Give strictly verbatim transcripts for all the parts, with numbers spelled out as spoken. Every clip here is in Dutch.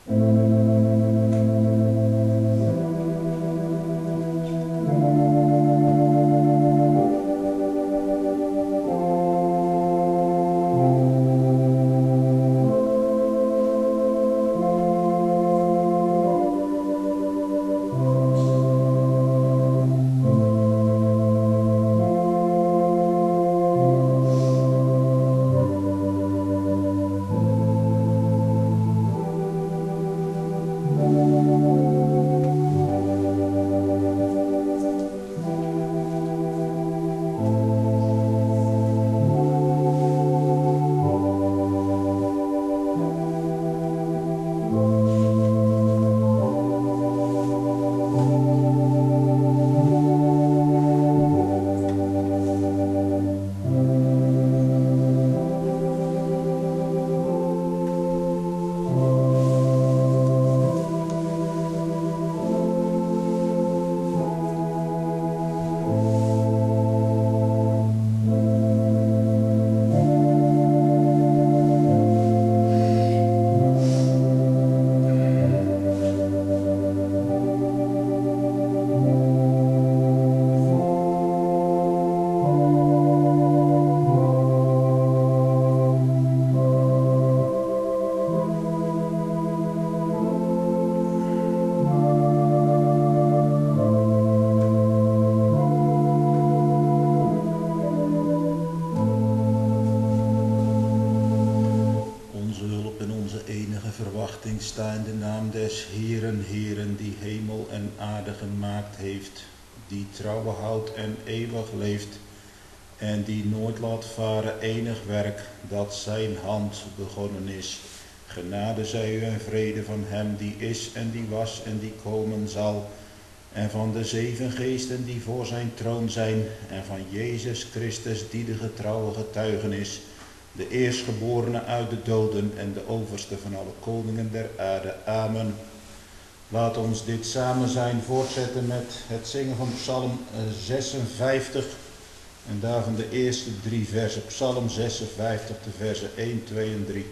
Sta in de naam des Heeren, Heeren, die hemel en aarde gemaakt heeft, die trouw houdt en eeuwig leeft, en die nooit laat varen enig werk dat zijn hand begonnen is. Genade zij u en vrede van hem die is en die was en die komen zal, en van de zeven geesten die voor zijn troon zijn, en van Jezus Christus die de getrouwe getuige is, de eerstgeborene uit de doden en de overste van alle koningen der aarde. Amen. Laat ons dit samen zijn voortzetten met het zingen van Psalm zesenvijftig. En daarvan de eerste drie versen. Psalm zesenvijftig, de versen één, twee en drie.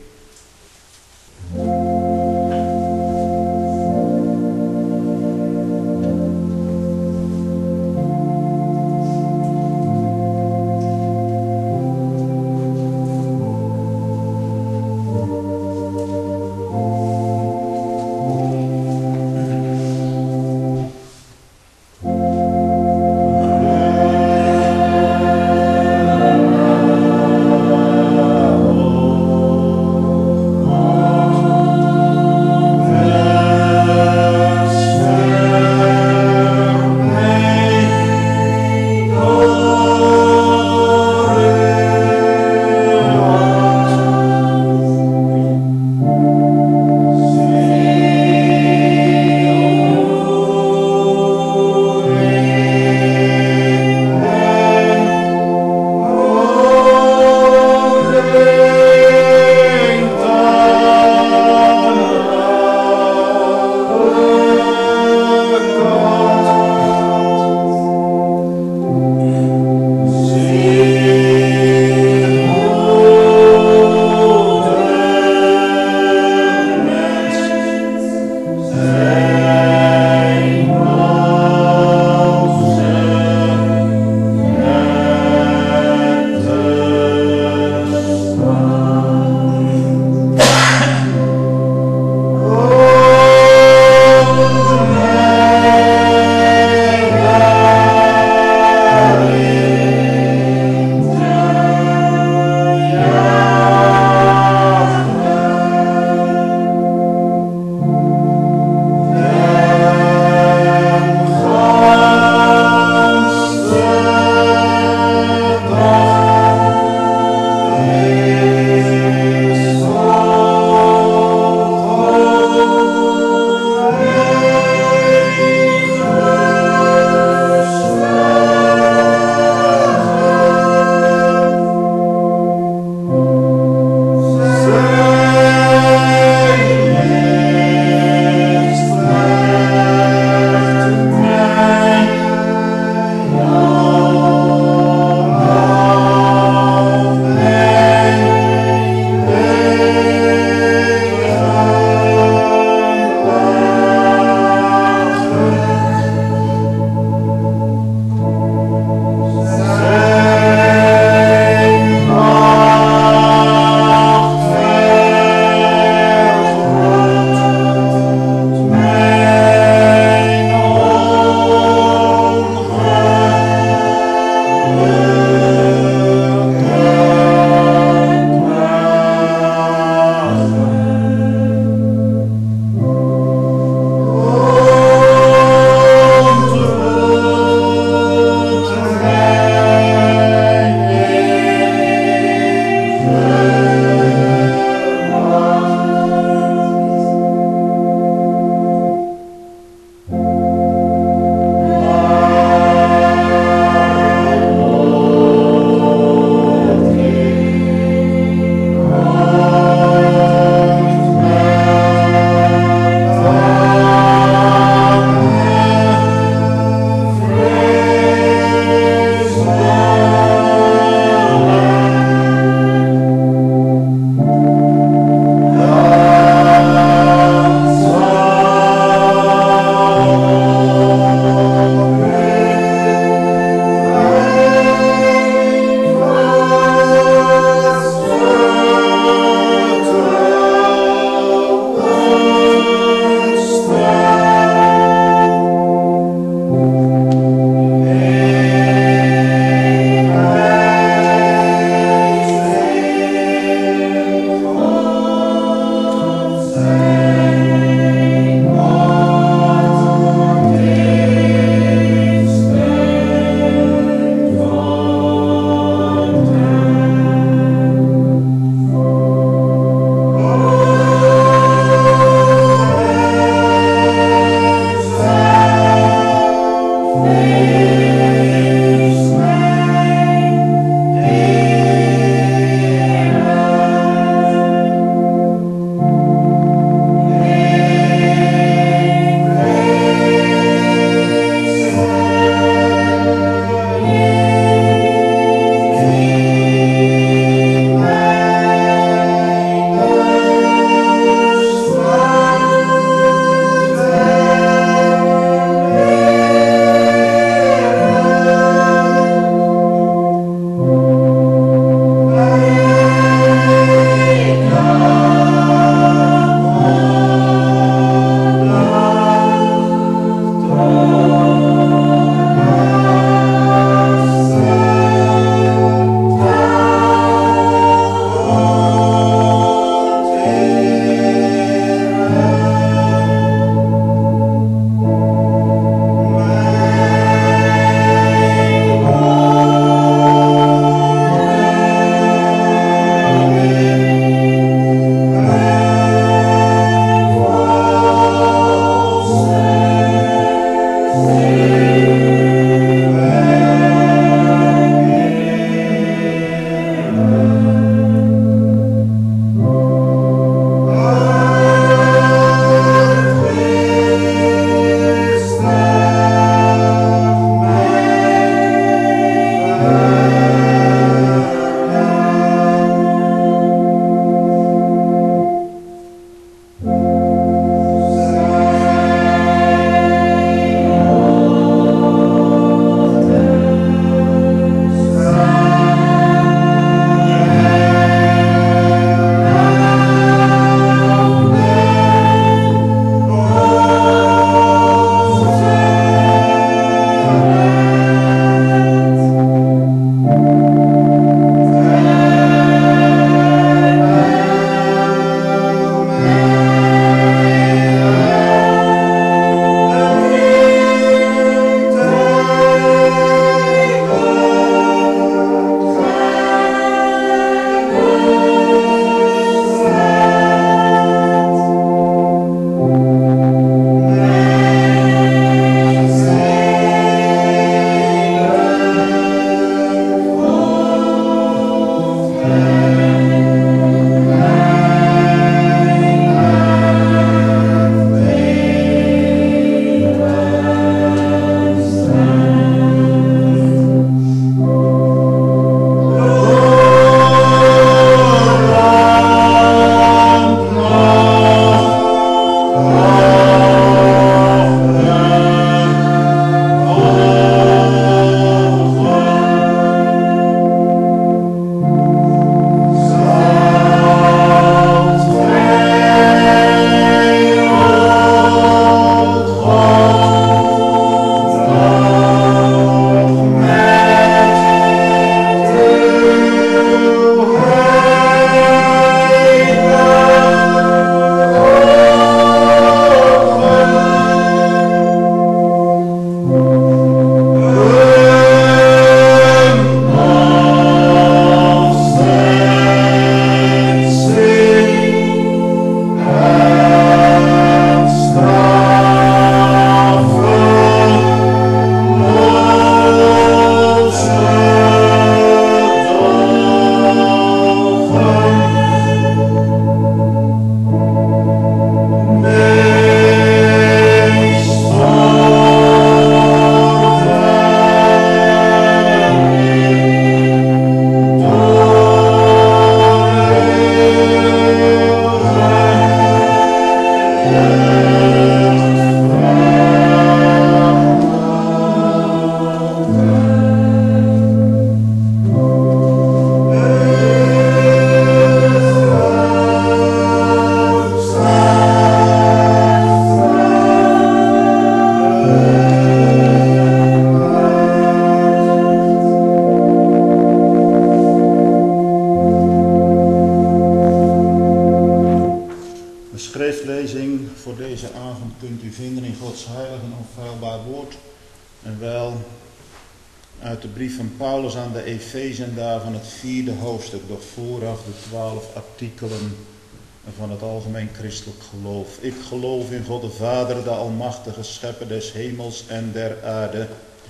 lezing voor deze avond kunt u vinden in Gods heilig en onfeilbaar woord. En wel uit de brief van Paulus aan de Efezen, daarvan het vierde hoofdstuk, doch vooraf de twaalf artikelen van het algemeen christelijk geloof. Ik geloof in God de Vader, de almachtige schepper des hemels en der aarde.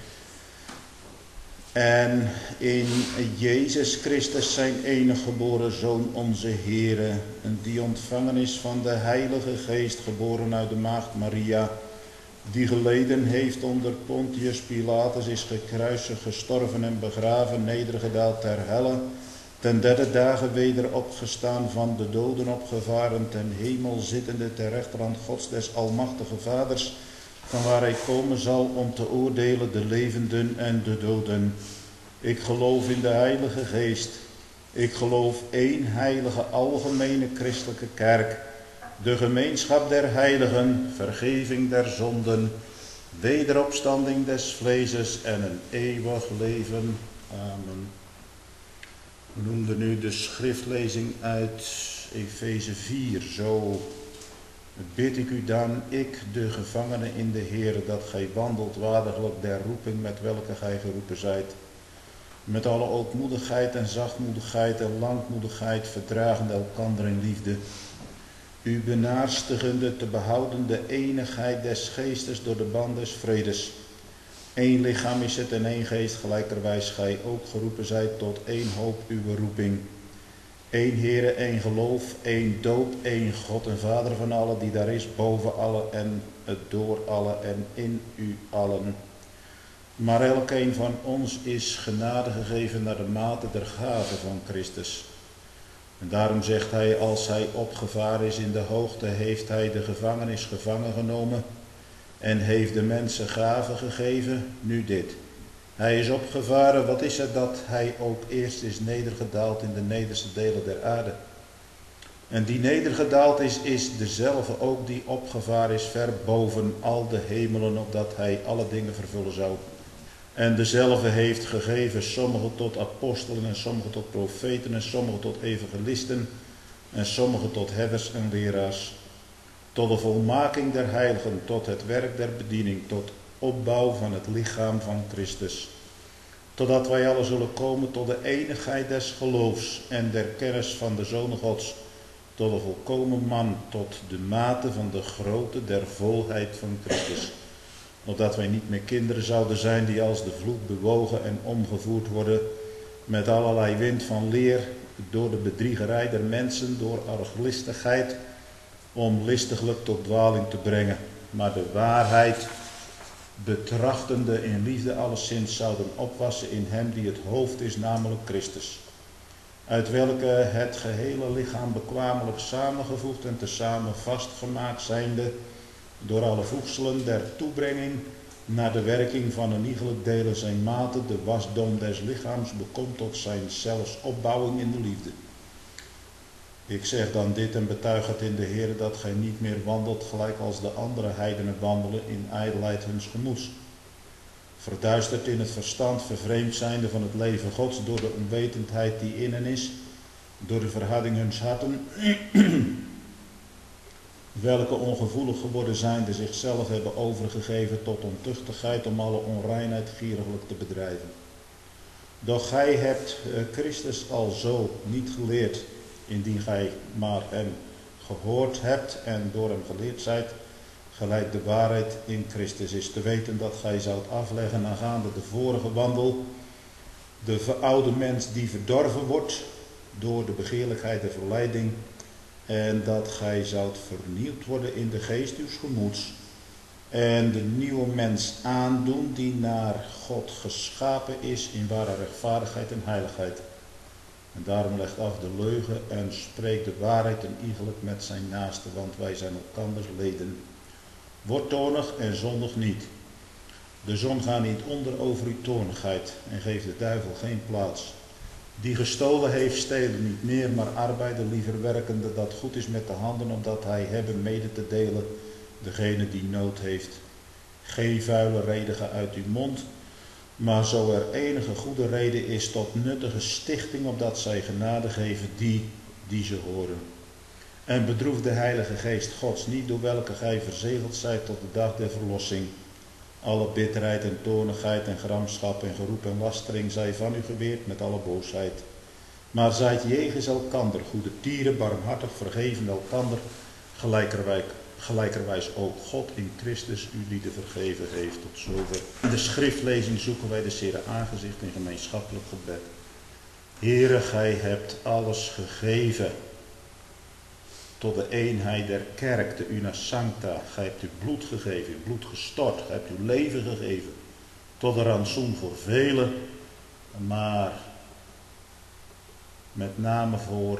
En in Jezus Christus zijn enige geboren Zoon, onze Heere, die ontvangen is van de Heilige Geest, geboren uit de maagd Maria, die geleden heeft onder Pontius Pilatus, is gekruisigd, gestorven en begraven, nedergedaald ter helle, ten derde dagen weder opgestaan, van de doden opgevaren, ten hemel zittende ter rechterhand Gods des almachtige Vaders, van waar hij komen zal om te oordelen de levenden en de doden. Ik geloof in de Heilige Geest. Ik geloof één heilige algemene christelijke kerk, de gemeenschap der heiligen, vergeving der zonden, wederopstanding des vleeses en een eeuwig leven. Amen. We noemden nu de schriftlezing uit Efeze vier. Zo bid ik u dan, ik de gevangene in de Heere, dat gij wandelt waardiglijk der roeping met welke gij geroepen zijt, met alle ootmoedigheid en zachtmoedigheid en langmoedigheid, verdragende elkander in liefde, u benaarstigende te behouden de eenigheid des geestes door de band des vredes. Eén lichaam is het en één geest, gelijkerwijs gij ook geroepen zijt tot één hoop uw roeping. Eén Heere, één geloof, één doop, één God en Vader van allen, die daar is boven alle en door alle en in u allen. Maar elkeen van ons is genade gegeven naar de mate der gave van Christus. En daarom zegt hij, als hij opgevaren is in de hoogte, heeft hij de gevangenis gevangen genomen en heeft de mensen gave gegeven. Nu dit. Hij is opgevaren, wat is het dat hij ook eerst is nedergedaald in de nederste delen der aarde. En die nedergedaald is, is dezelfde ook die opgevaren is ver boven al de hemelen, opdat hij alle dingen vervullen zou. En dezelfde heeft gegeven sommigen tot apostelen en sommigen tot profeten en sommigen tot evangelisten en sommigen tot herders en leraars. Tot de volmaking der heiligen, tot het werk der bediening, tot opbouw van het lichaam van Christus. Totdat wij alle zullen komen tot de enigheid des geloofs en der kennis van de Zoon Gods, tot de volkomen man, tot de mate van de grootte der volheid van Christus. Opdat wij niet meer kinderen zouden zijn die als de vloed bewogen en omgevoerd worden met allerlei wind van leer, door de bedriegerij der mensen, door arglistigheid, om listiglijk tot dwaling te brengen, maar de waarheid betrachtende in liefde alleszins zouden opwassen in hem die het hoofd is, namelijk Christus. Uit welke het gehele lichaam bekwamelijk samengevoegd en tezamen vastgemaakt zijnde, door alle voegselen der toebrenging naar de werking van een iegelijk delen zijn mate, de wasdom des lichaams bekomt tot zijn zelfs opbouwing in de liefde. Ik zeg dan dit en betuig het in de Heer, dat gij niet meer wandelt gelijk als de andere heidenen wandelen in ijdelheid huns gemoeds. Verduisterd in het verstand, vervreemd zijnde van het leven Gods door de onwetendheid die in hen is, door de verharding huns harten, welke ongevoelig geworden zijn, die zichzelf hebben overgegeven tot ontuchtigheid om alle onreinheid gieriglijk te bedrijven. Doch gij hebt Christus alzo niet geleerd, indien gij maar hem gehoord hebt en door hem geleerd zijt, gelijk de waarheid in Christus is, te weten dat gij zoudt afleggen aangaande de vorige wandel, de veroude mens die verdorven wordt door de begeerlijkheid en verleiding, en dat gij zoudt vernieuwd worden in de geest uws gemoeds, en de nieuwe mens aandoen die naar God geschapen is in ware rechtvaardigheid en heiligheid. En daarom legt af de leugen en spreekt de waarheid en iegelijk met zijn naaste, want wij zijn elkanders leden. Word toornig en zondig niet. De zon gaat niet onder over uw toornigheid en geeft de duivel geen plaats. Die gestolen heeft, stelen niet meer, maar arbeiden liever werkende dat goed is met de handen, opdat hij hebben mede te delen degene die nood heeft. Geen vuile reden uit uw mond, maar zo er enige goede reden is tot nuttige stichting, opdat zij genade geven die, die ze horen. En bedroef de Heilige Geest Gods niet, door welke gij verzegeld zijt tot de dag der verlossing. Alle bitterheid en toornigheid en gramschap en geroep en lastering zij van u geweerd met alle boosheid. Maar zijt jegens elkander goede tieren, barmhartig, vergeven elkander, gelijkerwij, gelijkerwijs ook God in Christus u lieden vergeven heeft. Tot zover. In de schriftlezing zoeken wij de Heere aangezicht in gemeenschappelijk gebed. Heere, gij hebt alles gegeven tot de eenheid der kerk, de una sancta. Gij hebt uw bloed gegeven, uw bloed gestort, gij hebt uw leven gegeven tot een rantsoen voor velen, maar met name voor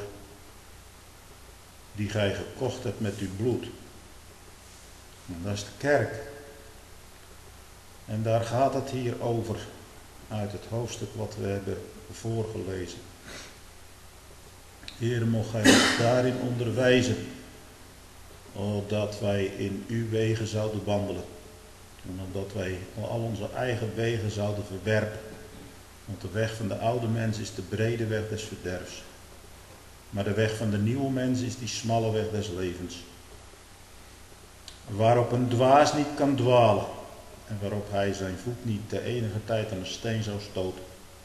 die gij gekocht hebt met uw bloed. En dat is de kerk. En daar gaat het hier over uit het hoofdstuk wat we hebben voorgelezen. Heer, mocht gij ons daarin onderwijzen, opdat wij in uw wegen zouden wandelen. En opdat wij al onze eigen wegen zouden verwerpen. Want de weg van de oude mens is de brede weg des verderfs. Maar de weg van de nieuwe mens is die smalle weg des levens. Waarop een dwaas niet kan dwalen. En waarop hij zijn voet niet de enige tijd aan een steen zou stoten.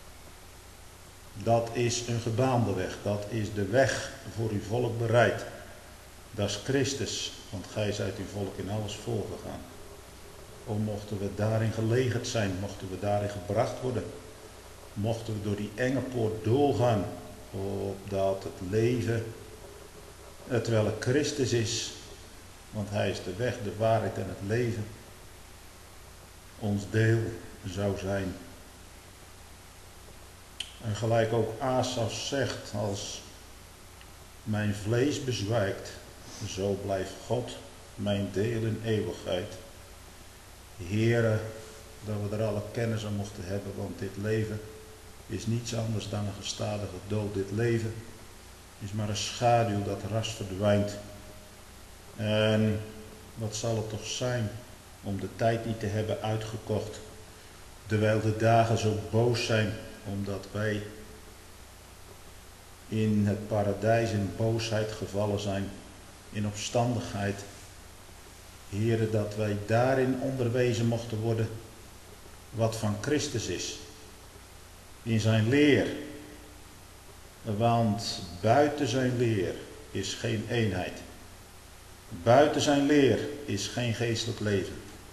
Dat is een gebaande weg. Dat is de weg voor uw volk bereid. Dat is Christus. Want gij zijt uw volk in alles voorgegaan. O, mochten we daarin gelegerd zijn. Mochten we daarin gebracht worden. Mochten we door die enge poort doorgaan. Opdat het leven, terwijl het Christus is. Want hij is de weg, de waarheid en het leven. Ons deel zou zijn. En gelijk ook Asaf zegt, als mijn vlees bezwijkt, zo blijft God mijn deel in eeuwigheid. Heere, dat we er alle kennis aan mochten hebben, want dit leven is niets anders dan een gestadige dood. Dit leven is maar een schaduw dat ras verdwijnt. En wat zal het toch zijn om de tijd niet te hebben uitgekocht, terwijl de dagen zo boos zijn, omdat wij in het paradijs in boosheid gevallen zijn, in opstandigheid. Heere, dat wij daarin onderwezen mochten worden wat van Christus is. In zijn leer. Want buiten zijn leer is geen eenheid. Buiten zijn leer is geen geestelijk leven.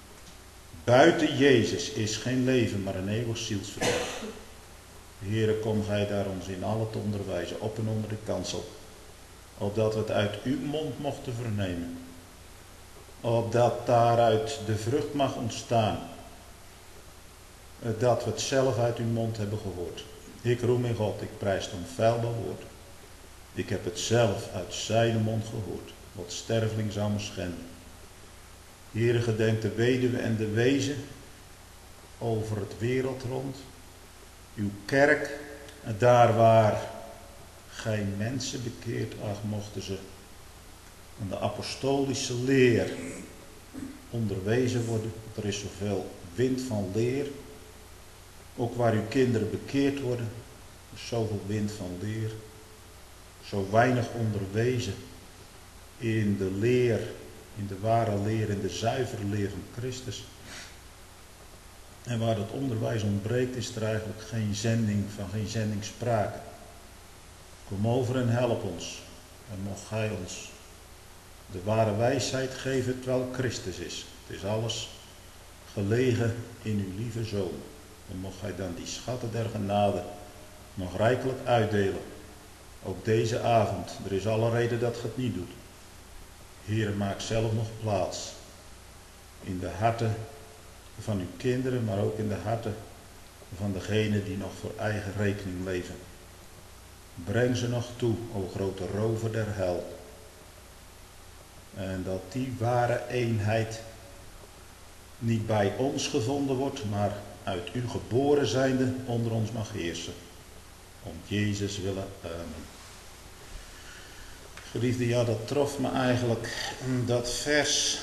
Buiten Jezus is geen leven, maar een eeuwig zielsverderf. Heere, kom gij daar ons in alle te onderwijzen, op en onder de kansel. Opdat we het uit uw mond mochten vernemen. Opdat daaruit de vrucht mag ontstaan. Dat we het zelf uit uw mond hebben gehoord. Ik roem in God, ik prijs het onfeilbaar woord. Ik heb het zelf uit zijn mond gehoord. Wat sterveling zou me schenden. Heere, gedenk de weduwe en de wezen over het wereld rond. Uw kerk, daar waar gij mensen bekeert, ach, mochten ze aan de apostolische leer onderwezen worden. Er is zoveel wind van leer. Ook waar uw kinderen bekeerd worden, er is zoveel wind van leer. Zo weinig onderwezen in de leer, in de ware leer, in de zuivere leer van Christus. En waar dat onderwijs ontbreekt, is er eigenlijk geen zending, van geen zending sprake. Kom over en help ons. En mocht gij ons de ware wijsheid geven terwijl Christus is. Het is alles gelegen in uw lieve Zoon. En mocht gij dan die schatten der genade nog rijkelijk uitdelen. Ook deze avond. Er is alle reden dat ge het niet doet. Heere, maak zelf nog plaats in de harten van uw kinderen, maar ook in de harten van degenen die nog voor eigen rekening leven. Breng ze nog toe, o grote rover der hel. En dat die ware eenheid niet bij ons gevonden wordt, maar uit u geboren zijnde onder ons mag heersen. Om Jezus willen. Amen. Geliefde, ja, dat trof me eigenlijk, dat vers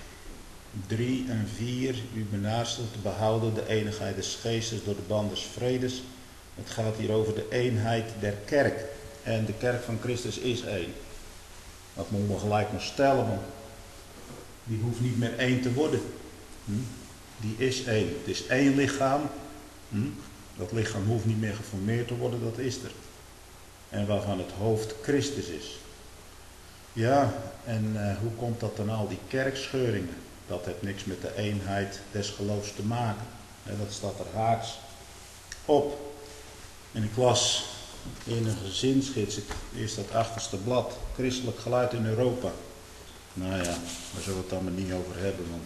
drie en vier, u benaarstelt te behouden de eenigheid des geestes door de band des vredes. Het gaat hier over de eenheid der kerk. En de kerk van Christus is één. Dat moeten we gelijk nog stellen, want die hoeft niet meer één te worden. Hm? Die is één. Het is één lichaam. Hm? Dat lichaam hoeft niet meer geformeerd te worden, dat is er. En waarvan het hoofd Christus is. Ja, en uh, hoe komt dat dan al die kerkscheuringen? Dat heeft niks met de eenheid des geloofs te maken. He, dat staat er haaks op. En ik las in een gezinsgids, is dat achterste blad, christelijk geluid in Europa. Nou ja, daar zullen we het dan maar niet over hebben, want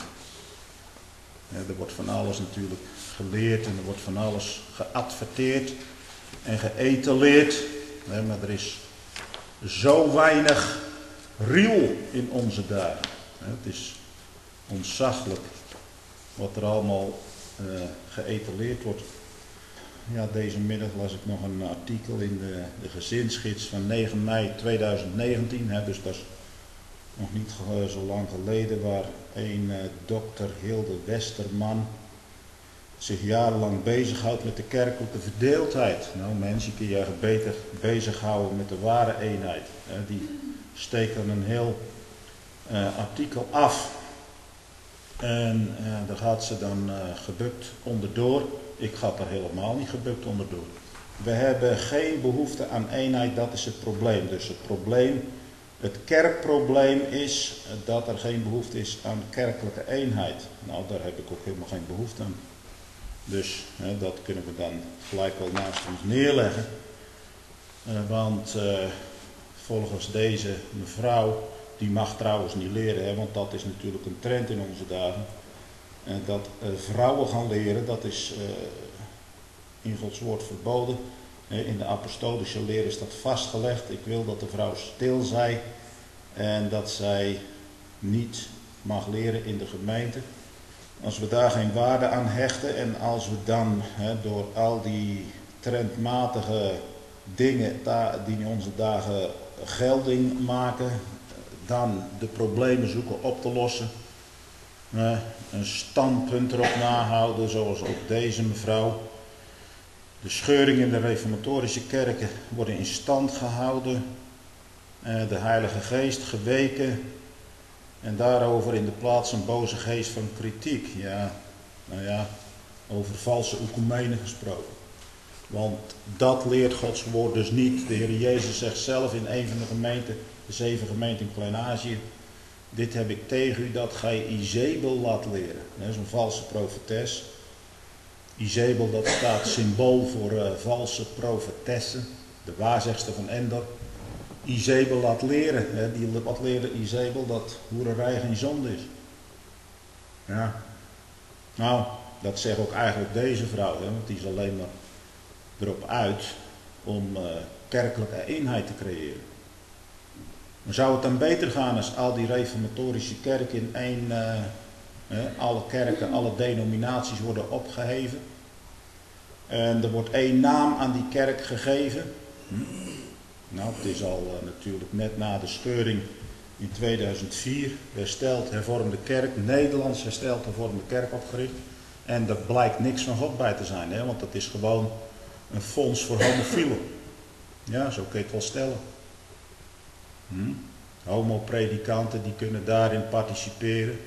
ja, er wordt van alles natuurlijk geleerd en er wordt van alles geadverteerd en geëtaleerd. Nee, maar er is zo weinig riel in onze dagen. Het is ontzaglijk wat er allemaal uh, geëtaleerd wordt. Ja, deze middag las ik nog een artikel in de, de gezinsgids van negen mei tweeduizend negentien. Hè, dus dat is nog niet uh, zo lang geleden, waar een uh, dokter Hilde Westerman zich jarenlang bezighoudt met de kerkelijke verdeeldheid. Nou mensen, kun je je beter bezighouden met de ware eenheid. Hè. Die steekt dan een heel uh, artikel af. En uh, daar gaat ze dan uh, gebukt onderdoor. Ik ga er helemaal niet gebukt onderdoor. We hebben geen behoefte aan eenheid, dat is het probleem. Dus het probleem, het kerkprobleem is dat er geen behoefte is aan kerkelijke eenheid. Nou, daar heb ik ook helemaal geen behoefte aan. Dus hè, dat kunnen we dan gelijk wel naast ons neerleggen. Uh, want uh, volgens deze mevrouw, die mag trouwens niet leren, hè, want dat is natuurlijk een trend in onze dagen. En dat uh, vrouwen gaan leren, dat is uh, in Gods woord verboden. Uh, in de apostolische leer is dat vastgelegd. Ik wil dat de vrouw stil zij en dat zij niet mag leren in de gemeente. Als we daar geen waarde aan hechten en als we dan hè, door al die trendmatige dingen die in onze dagen gelding maken, dan de problemen zoeken op te lossen. Uh, een standpunt erop nahouden, zoals ook deze mevrouw. De scheuringen in de reformatorische kerken worden in stand gehouden. Uh, de Heilige Geest geweken. En daarover in de plaats een boze geest van kritiek. Ja, nou ja, over valse oekumenen gesproken. Want dat leert Gods woord dus niet. De Heer Jezus zegt zelf in een van de gemeenten, de zeven gemeenten in Klein-Azië: dit heb ik tegen u, dat gij Izebel laat leren. Dat is een valse profetes. Izebel, dat staat symbool voor uh, valse profetessen. De waarzegster van Endor. Izebel laat leren. Hè, die wat leerde Izebel? Dat hoererij geen zonde is. Ja. Nou, dat zegt ook eigenlijk deze vrouw. Hè, want die is alleen maar erop uit om uh, kerkelijke eenheid te creëren. Maar zou het dan beter gaan als al die reformatorische kerken in één, uh, eh, alle kerken, alle denominaties worden opgeheven. En er wordt één naam aan die kerk gegeven. Hm? Nou, het is al uh, natuurlijk net na de scheuring in tweeduizend vier, hersteld hervormde kerk, Nederlands hersteld hervormde kerk opgericht. En er blijkt niks van God bij te zijn, hè? Want het is gewoon een fonds voor homofielen. Ja, zo kun je het wel stellen. Hm? Homo-predikanten die kunnen daarin participeren.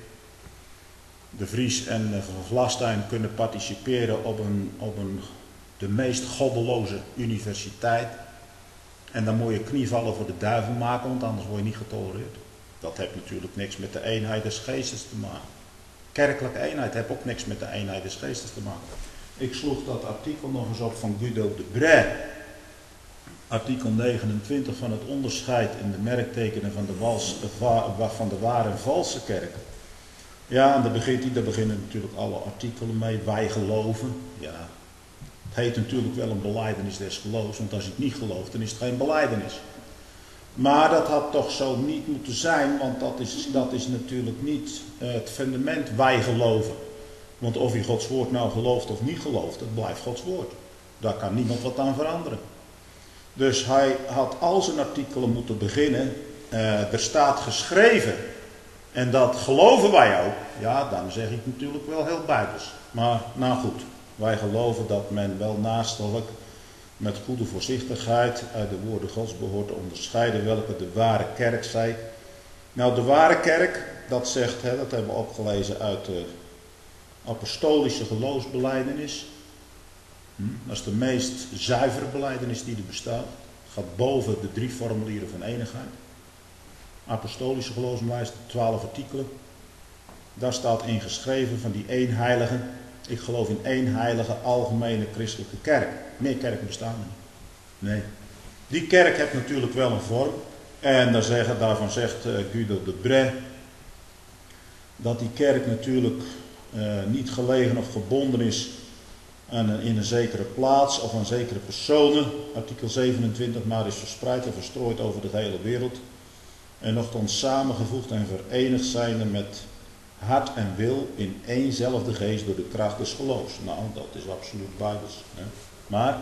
De Vries en Van Vlastuin kunnen participeren op een, op een de meest goddeloze universiteit. En dan moet je knievallen voor de duivel maken, want anders word je niet getolereerd. Dat heeft natuurlijk niks met de eenheid des geestes te maken. Kerkelijke eenheid heeft ook niks met de eenheid des geestes te maken. Ik sloeg dat artikel nog eens op van Guido de Brès. Artikel negenentwintig van het onderscheid in de merktekenen van de, wals, van de ware en valse kerken. Ja, en daar, begint hij, daar beginnen natuurlijk alle artikelen mee. Wij geloven. Ja, het heet natuurlijk wel een belijdenis des geloofs, want als je het niet gelooft, dan is het geen belijdenis. Maar dat had toch zo niet moeten zijn, want dat is, dat is natuurlijk niet uh, het fundament wij geloven. Want of je Gods woord nou gelooft of niet gelooft, dat blijft Gods woord. Daar kan niemand wat aan veranderen. Dus hij had al zijn artikelen moeten beginnen. Uh, er staat geschreven. En dat geloven wij ook. Ja, dan zeg ik natuurlijk wel heel bijbels. Maar nou goed, wij geloven dat men wel naastelijk met goede voorzichtigheid uit de woorden Gods behoort te onderscheiden welke de ware kerk zij. Nou, de ware kerk, dat zegt, hè, dat hebben we opgelezen uit de apostolische geloofsbelijdenis. Hm? Dat is de meest zuivere belijdenis die er bestaat. Gaat boven de drie formulieren van enigheid. Apostolische geloofsbelijdenis, twaalf artikelen. Daar staat in geschreven van die één heilige. Ik geloof in één heilige algemene christelijke kerk. Meer kerken bestaan er niet. Nee. Die kerk heeft natuurlijk wel een vorm. En daar zeggen, daarvan zegt uh, Guido de Brès dat die kerk natuurlijk uh, niet gelegen of gebonden is aan een, in een zekere plaats of aan zekere personen. Artikel zevenentwintig, maar is verspreid en verstrooid over de hele wereld. En nochtans samengevoegd en verenigd zijnde met hart en wil in éénzelfde geest door de kracht des geloofs. Nou, dat is absoluut bijbels. Hè? Maar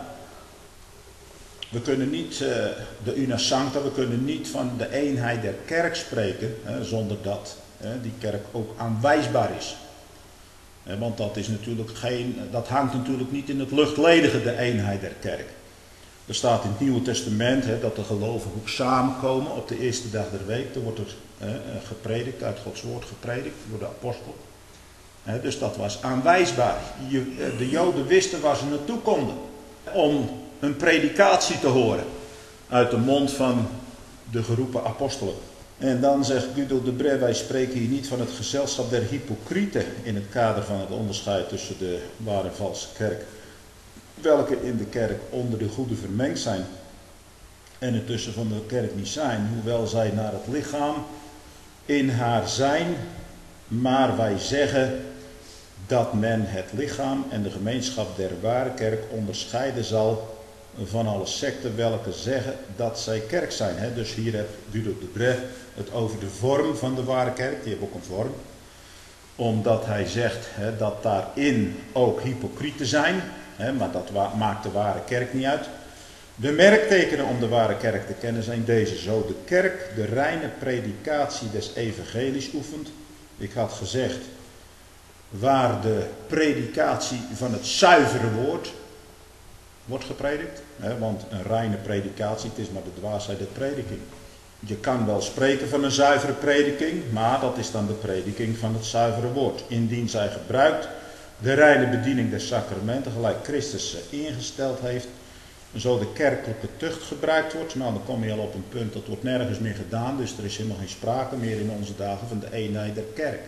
we kunnen niet, uh, de una sancta, we kunnen niet van de eenheid der kerk spreken, hè, zonder dat hè, die kerk ook aanwijsbaar is. Hè, want dat is natuurlijk geen, dat hangt natuurlijk niet in het luchtledige, de eenheid der kerk. Er staat in het Nieuwe Testament hè, dat de gelovigen ook samenkomen op de eerste dag der week. Er wordt er hè, gepredikt, uit Gods woord gepredikt door de apostel. Hè, dus dat was aanwijsbaar. Je, de Joden wisten waar ze naartoe konden om een predikatie te horen uit de mond van de geroepen apostelen. En dan zegt Guido de Brès, wij spreken hier niet van het gezelschap der hypocrieten in het kader van het onderscheid tussen de ware en valse kerk, welke in de kerk onder de goede vermengd zijn en intussen van de kerk niet zijn, hoewel zij naar het lichaam in haar zijn, maar wij zeggen dat men het lichaam en de gemeenschap der ware kerk onderscheiden zal van alle secten welke zeggen dat zij kerk zijn. He, dus hier heeft Guido de Brès het over de vorm van de ware kerk. Die heeft ook een vorm. Omdat hij zegt he, dat daarin ook hypocrieten zijn. He, maar dat maakt de ware kerk niet uit. De merktekenen om de ware kerk te kennen zijn deze. Zo de kerk de reine predikatie des evangelies oefent. Ik had gezegd waar de predikatie van het zuivere woord wordt gepredikt. Hè, want een reine predikatie, het is maar de dwaasheid der prediking. Je kan wel spreken van een zuivere prediking, maar dat is dan de prediking van het zuivere woord. Indien zij gebruikt de reine bediening der sacramenten, gelijk Christus ze ingesteld heeft, zo de kerkelijke tucht gebruikt wordt, nou dan kom je al op een punt, dat wordt nergens meer gedaan, dus er is helemaal geen sprake meer in onze dagen van de eenheid der kerk.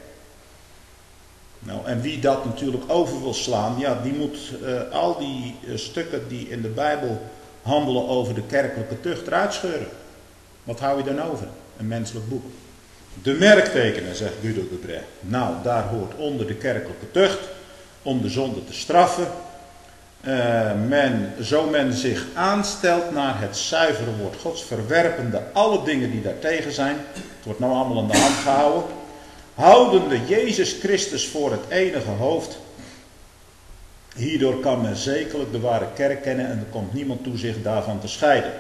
Nou, en wie dat natuurlijk over wil slaan, ja, die moet uh, al die uh, stukken die in de Bijbel handelen over de kerkelijke tucht eruit scheuren. Wat hou je dan over? Een menselijk boek. De merktekenen, zegt Guido de Brès. Nou, daar hoort onder de kerkelijke tucht, om de zonde te straffen, uh, men, zo men zich aanstelt naar het zuivere woord Gods, verwerpende alle dingen die daartegen zijn. Het wordt nou allemaal aan de hand gehouden. Houdende Jezus Christus voor het enige hoofd. Hierdoor kan men zekerlijk de ware kerk kennen en er komt niemand toe zich daarvan te scheiden.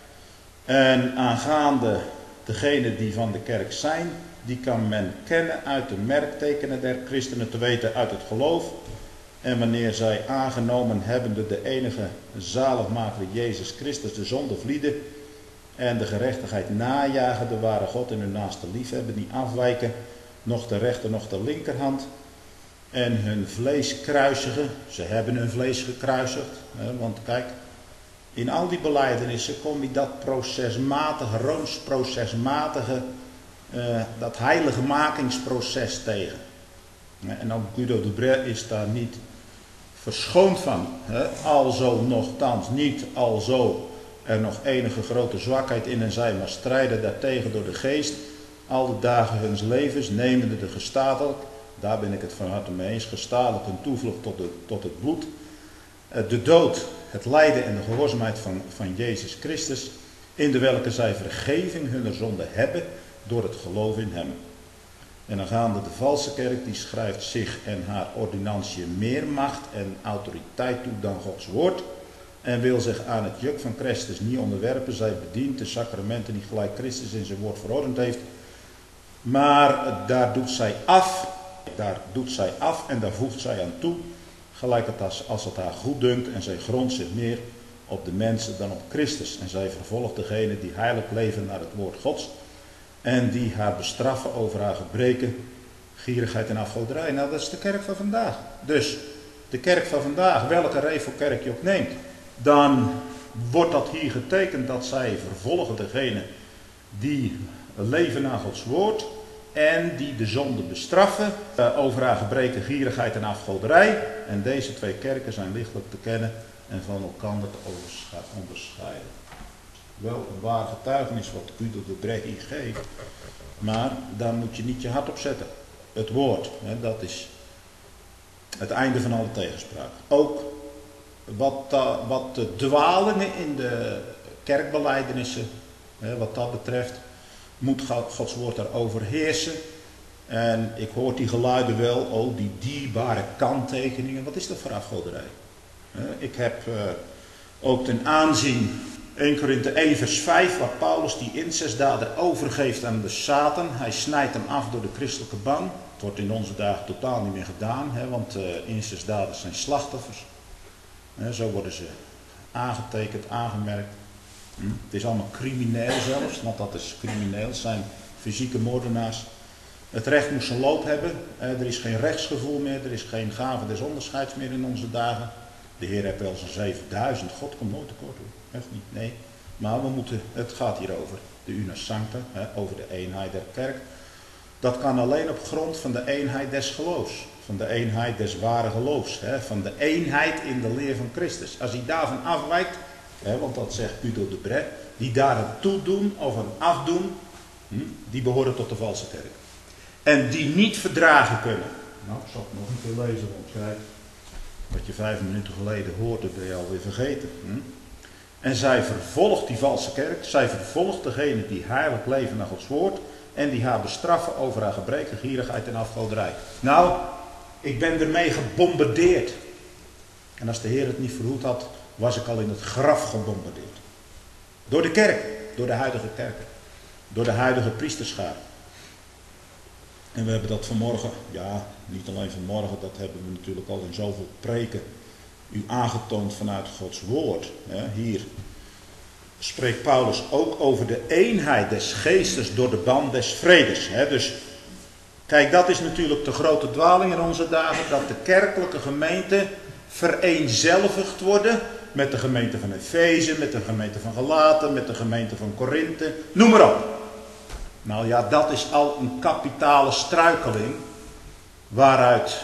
En aangaande degenen die van de kerk zijn, die kan men kennen uit de merktekenen der christenen, te weten uit het geloof. En wanneer zij aangenomen hebbende de enige zaligmaker Jezus Christus de zonde vlieden en de gerechtigheid najagen, de ware God en hun naaste liefhebben, die afwijken, nog de rechter, nog de linkerhand, en hun vlees kruisigen. Ze hebben hun vlees gekruisigd, hè, want kijk, in al die belijdenissen kom je dat procesmatige, roomsprocesmatige, uh, dat heiligmakingsproces tegen. En ook Guido de Brès is daar niet verschoond van. Hè. Alzo nogthans niet, alzo er nog enige grote zwakheid in hen zij, maar strijden daartegen door de geest, al de dagen huns levens, nemende de gestadelijk, daar ben ik het van harte mee eens, gestadelijk een toevlucht tot, de, tot het bloed, de dood, het lijden en de gehoorzaamheid van, van Jezus Christus, in de welke zij vergeving hunner zonde hebben door het geloof in hem. En dan gaande de valse kerk, die schrijft zich en haar ordinantie meer macht en autoriteit toe dan Gods woord, en wil zich aan het juk van Christus niet onderwerpen. Zij bedient de sacramenten niet gelijk Christus in zijn woord verordend heeft, maar daar doet zij af, daar doet zij af en daar voegt zij aan toe, gelijk het als, als het haar goed dunkt, en zij grondt zich meer op de mensen dan op Christus. En zij vervolgt degene die heilig leven naar het woord Gods. En die haar bestraffen over haar gebreken, gierigheid en afgoderij. Nou, dat is de kerk van vandaag. Dus de kerk van vandaag, welke revelkerk je ook neemt, dan wordt dat hier getekend dat zij vervolgen degene die leven naar Gods woord en die de zonde bestraffen uh, over haar gebreken, gierigheid en afgoderij. En deze twee kerken zijn lichtelijk te kennen en van elkaar te onderscheiden. Wel een waar getuigenis wat Guido de Brech hier geeft, maar daar moet je niet je hart op zetten. Het woord, hè, dat is het einde van alle tegenspraak. Ook wat, uh, wat de dwalingen in de kerkbelijdenissen, hè, wat dat betreft, moet Gods woord daarover heersen. En ik hoor die geluiden wel, oh die dierbare kanttekeningen, wat is dat voor afgoderij? Ik heb uh, ook ten aanzien eerste Korinthe één vers vijf, waar Paulus die incestdader overgeeft aan de Satan. Hij snijdt hem af door de christelijke ban. Het wordt in onze dagen totaal niet meer gedaan, hè, want uh, incestdaders zijn slachtoffers. Hè, zo worden ze aangetekend, aangemerkt. Hm? Het is allemaal crimineel zelfs, want dat is crimineel. Het zijn fysieke moordenaars. Het recht moest zijn loop hebben. Er is geen rechtsgevoel meer. Er is geen gave des onderscheids meer in onze dagen. De Heer heeft wel zijn zevenduizend. God komt nooit tekort hoor. Echt niet. Nee. Maar we moeten, het gaat hier over de Una Sancta. Hè, over de eenheid der kerk. Dat kan alleen op grond van de eenheid des geloofs. Van de eenheid des ware geloofs. Hè, van de eenheid in de leer van Christus. Als hij daarvan afwijkt. Hè, want dat zegt Guido de Brech. Die daar een toedoen of een afdoen. Hm, die behoren tot de valse kerk. En die niet verdragen kunnen. Nou, ik zal het nog een keer lezen, want kijk, wat je vijf minuten geleden hoorde, ben je alweer vergeten. Hm? En zij vervolgt die valse kerk, zij vervolgt degene die heilig leven naar Gods woord en die haar bestraffen over haar gebreken, gierigheid en afgoderij. Nou, ik ben ermee gebombardeerd. En als de Heer het niet verhoed had, was ik al in het graf gebombardeerd. Door de kerk, door de huidige kerk, door de huidige priesterschaar. En we hebben dat vanmorgen, ja, niet alleen vanmorgen, dat hebben we natuurlijk al in zoveel preken u aangetoond vanuit Gods woord. Hier spreekt Paulus ook over de eenheid des geestes door de band des vredes. Dus kijk, dat is natuurlijk de grote dwaling in onze dagen, dat de kerkelijke gemeenten vereenzelvigd worden met de gemeente van Efeze, met de gemeente van Galaten, met de gemeente van Korinthe, noem maar op. Nou ja, dat is al een kapitale struikeling waaruit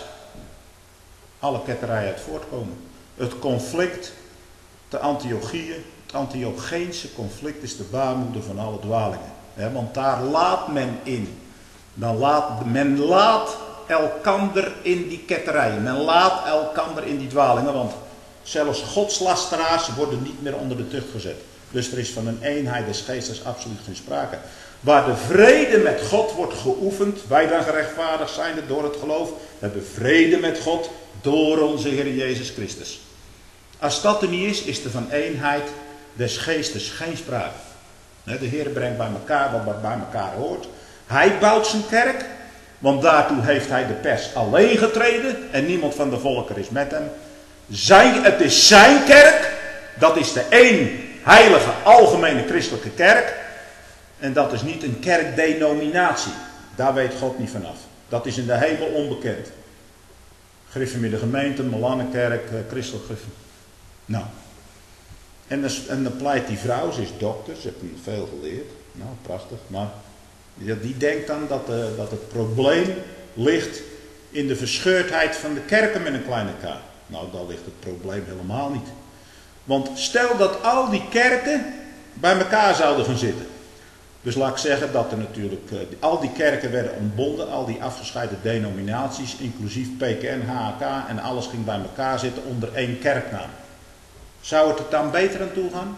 alle ketterijen uit voortkomen. Het conflict, de Antiochieën, het Antiocheense conflict is de baarmoeder van alle dwalingen. He, want daar laat men in. Dan laat, men laat elkander in die ketterijen. Men laat elkander in die dwalingen, want zelfs godslasteraars worden niet meer onder de tucht gezet. Dus er is van een eenheid des geestes absoluut geen sprake. Waar de vrede met God wordt geoefend, wij dan gerechtvaardigd zijn door het geloof, hebben vrede met God door onze Heer Jezus Christus. Als dat er niet is, is er van eenheid des geestes geen sprake. De Heer brengt bij elkaar wat bij elkaar hoort. Hij bouwt zijn kerk, want daartoe heeft hij de pers alleen getreden en niemand van de volken is met hem. Zijn, het is zijn kerk, dat is de één heilige algemene christelijke kerk. En dat is niet een kerkdenominatie. Daar weet God niet vanaf. Dat is in de hemel onbekend. Gereformeerde gemeente, Malannenkerk, christelijk Griffin. Nou. En dan, en dan pleit die vrouw, ze is dokter, ze heeft veel geleerd. Nou, prachtig. Maar ja, die denkt dan dat, uh, dat het probleem ligt in de verscheurdheid van de kerken met een kleine k. Nou, daar ligt het probleem helemaal niet. Want stel dat al die kerken bij elkaar zouden gaan zitten. Dus laat ik zeggen dat er natuurlijk, uh, al die kerken werden ontbonden, al die afgescheiden denominaties, inclusief P K N, H A K en alles ging bij elkaar zitten onder één kerknaam. Zou het er dan beter aan toe gaan?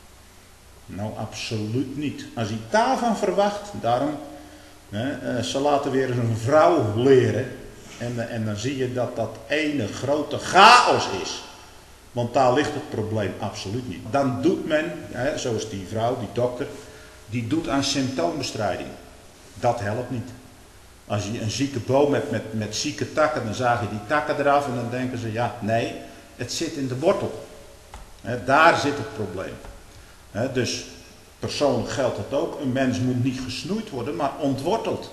Nou, absoluut niet. Als je daarvan verwacht, daarom, hè, uh, ze laten weer eens een vrouw leren en, uh, en dan zie je dat dat ene grote chaos is. Want daar ligt het probleem absoluut niet. Dan doet men, hè, zoals die vrouw, die dokter, die doet aan symptoombestrijding. Dat helpt niet. Als je een zieke boom hebt met, met zieke takken, dan zaag je die takken eraf en dan denken ze, ja, nee, het zit in de wortel. He, daar zit het probleem. He, dus persoonlijk geldt het ook. Een mens moet niet gesnoeid worden, maar ontworteld.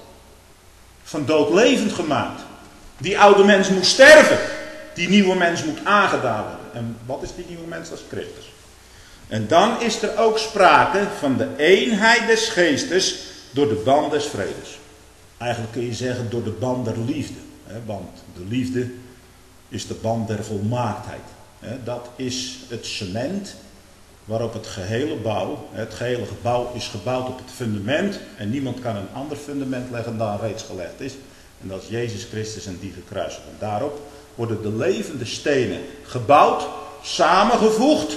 Van dood levend gemaakt. Die oude mens moet sterven. Die nieuwe mens moet aangedaan worden. En wat is die nieuwe mens? Dat is Christus. En dan is er ook sprake van de eenheid des geestes door de band des vredes. Eigenlijk kun je zeggen door de band der liefde. Hè, want de liefde is de band der volmaaktheid. Hè, dat is het cement waarop het gehele bouw, het gehele gebouw is gebouwd op het fundament. En niemand kan een ander fundament leggen dan reeds gelegd is. En dat is Jezus Christus en die gekruisigd. En daarop worden de levende stenen gebouwd, samengevoegd.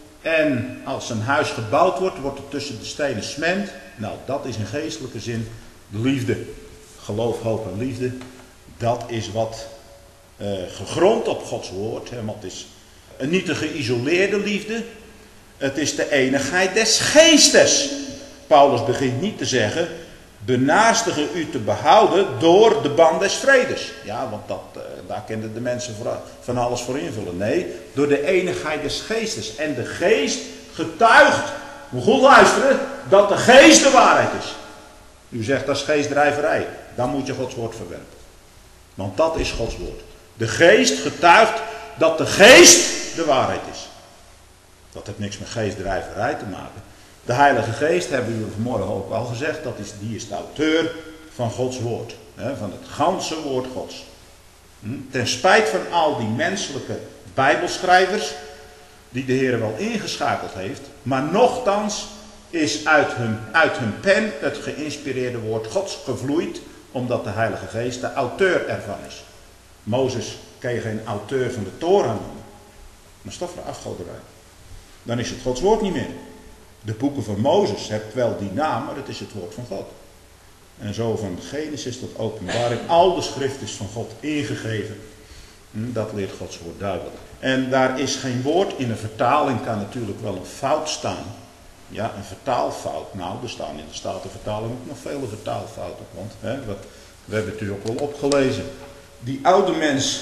En als een huis gebouwd wordt, wordt er tussen de stenen cement. Nou, dat is in geestelijke zin de liefde. Geloof, hoop en liefde. Dat is wat uh, gegrond op Gods woord. Hè, want het is een niet een geïsoleerde liefde. Het is de eenigheid des geestes. Paulus begint niet te zeggen, benaarstige u te behouden door de band des vredes. Ja, want dat, uh, daar kenden de mensen voor, van alles voor invullen. Nee, door de eenigheid des geestes. En de geest getuigt, moet goed luisteren, dat de geest de waarheid is. U zegt dat is geestdrijverij. Dan moet je Gods woord verwerpen. Want dat is Gods woord. De geest getuigt dat de geest de waarheid is. Dat heeft niks met geestdrijverij te maken. De Heilige Geest, hebben we vanmorgen ook al gezegd, dat is, die is de auteur van Gods woord. Hè, van het ganse woord Gods. Hm? Ten spijt van al die menselijke bijbelschrijvers, die de Heer wel ingeschakeld heeft, maar nochtans is uit hun, uit hun pen het geïnspireerde woord Gods gevloeid, omdat de Heilige Geest de auteur ervan is. Mozes kan je geen auteur van de Torah noemen. Maar is toch voor afgoderij. Dan is het Gods woord niet meer. De boeken van Mozes hebben wel die naam, maar het is het woord van God. En zo van Genesis tot Openbaring, al de schrift is van God ingegeven. Dat leert Gods woord duidelijk. En daar is geen woord in een vertaling, kan natuurlijk wel een fout staan. Ja, een vertaalfout. Nou, er staan in de Statenvertaling ook nog vele vertaalfouten. Want hè, we, we hebben het u ook wel opgelezen. Die oude mens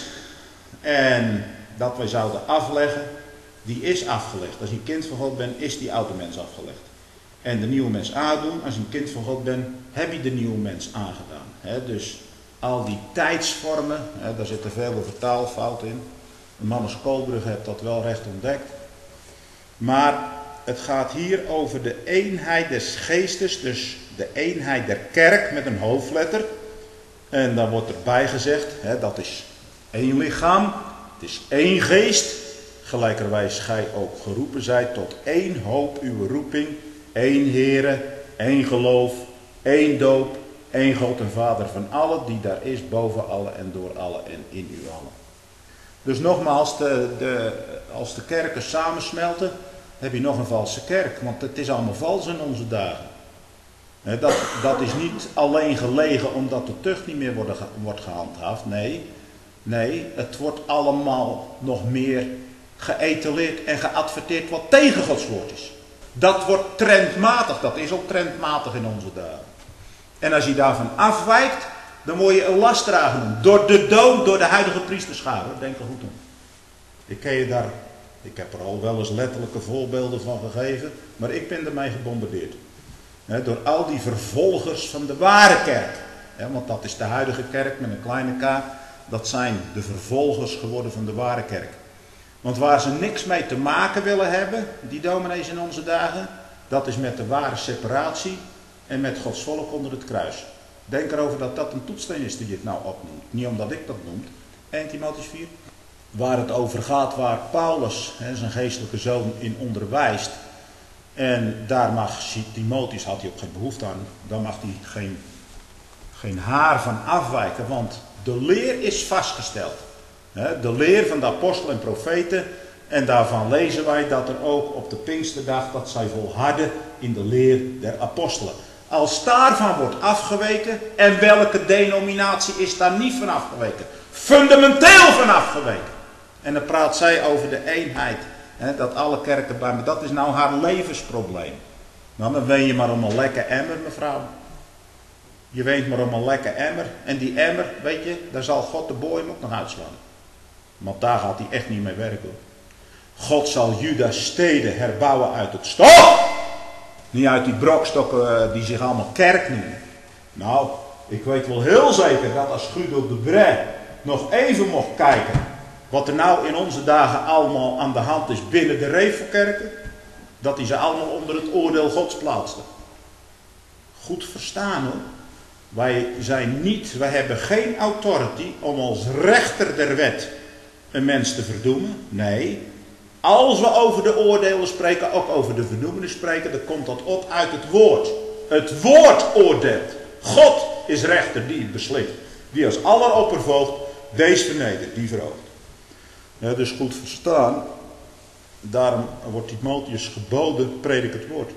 en dat wij zouden afleggen, die is afgelegd. Als je een kind van God bent, is die oude mens afgelegd. En de nieuwe mens aandoen, als je een kind van God bent, heb je de nieuwe mens aangedaan. He, dus al die tijdsvormen, he, daar zitten veel vertaalfouten in. De man als Koolbrug heeft dat wel recht ontdekt. Maar het gaat hier over de eenheid des geestes, dus de eenheid der kerk met een hoofdletter. En dan wordt erbij gezegd, he, dat is één lichaam, het is één geest. Gelijkerwijs gij ook geroepen zijt tot één hoop uw roeping, één Heere, één geloof, één doop, één God en Vader van allen, die daar is boven allen en door allen en in u allen. Dus nogmaals, de, de, als de kerken samensmelten, heb je nog een valse kerk, want het is allemaal vals in onze dagen. Dat, dat is niet alleen gelegen omdat de tucht niet meer wordt, wordt gehandhaafd, nee, nee, het wordt allemaal nog meer geëtaleerd en geadverteerd wat tegen Gods woord is. Dat wordt trendmatig, dat is ook trendmatig in onze dagen. En als je daarvan afwijkt, dan word je een lastdrager genoemd. Door de dood, door de huidige priesterschade. Denk er goed om. Ik ken je daar, ik heb er al wel eens letterlijke voorbeelden van gegeven, maar ik ben ermee gebombardeerd. He, door al die vervolgers van de ware kerk. He, want dat is de huidige kerk met een kleine k. Dat zijn de vervolgers geworden van de ware kerk. Want waar ze niks mee te maken willen hebben, die dominees in onze dagen, dat is met de ware separatie en met Gods volk onder het kruis. Denk erover dat dat een toetssteen is die je het nou opnoemt. Niet omdat ik dat noem. Eerste Timotheüs vier. Waar het over gaat, waar Paulus, hè, zijn geestelijke zoon, in onderwijst. En daar mag Timotheüs, had hij ook geen behoefte aan, daar mag hij geen, geen haar van afwijken. Want de leer is vastgesteld. De leer van de apostelen en profeten. En daarvan lezen wij dat er ook op de Pinksterdag, dat zij volharden in de leer der apostelen. Als daarvan wordt afgeweken, en welke denominatie is daar niet van afgeweken? Fundamenteel van afgeweken. En dan praat zij over de eenheid. Hè, dat alle kerken bij me, dat is nou haar levensprobleem. Nou, dan ween je maar om een lekker emmer, mevrouw. Je weent maar om een lekker emmer. En die emmer, weet je, daar zal God de boom ook nog uitslaan. Want daar gaat hij echt niet mee werken. God zal Juda's steden herbouwen uit het stof. Niet uit die brokstokken die zich allemaal kerk noemen. Nou, ik weet wel heel zeker dat als Guido de Brij nog even mocht kijken wat er nou in onze dagen allemaal aan de hand is binnen de Revelkerken, dat hij ze allemaal onder het oordeel Gods plaatste. Goed verstaan hoor. Wij zijn niet, wij hebben geen authority om als rechter der wet een mens te verdoemen. Nee, als we over de oordelen spreken, ook over de verdoemenen spreken, dan komt dat op uit het woord. Het woord oordeelt. God is rechter die het beslist. Die als alleroppervoogd deze vernedert, die verhoogt. Ja, dus goed verstaan. Daarom wordt Timotheus geboden, predik het woord.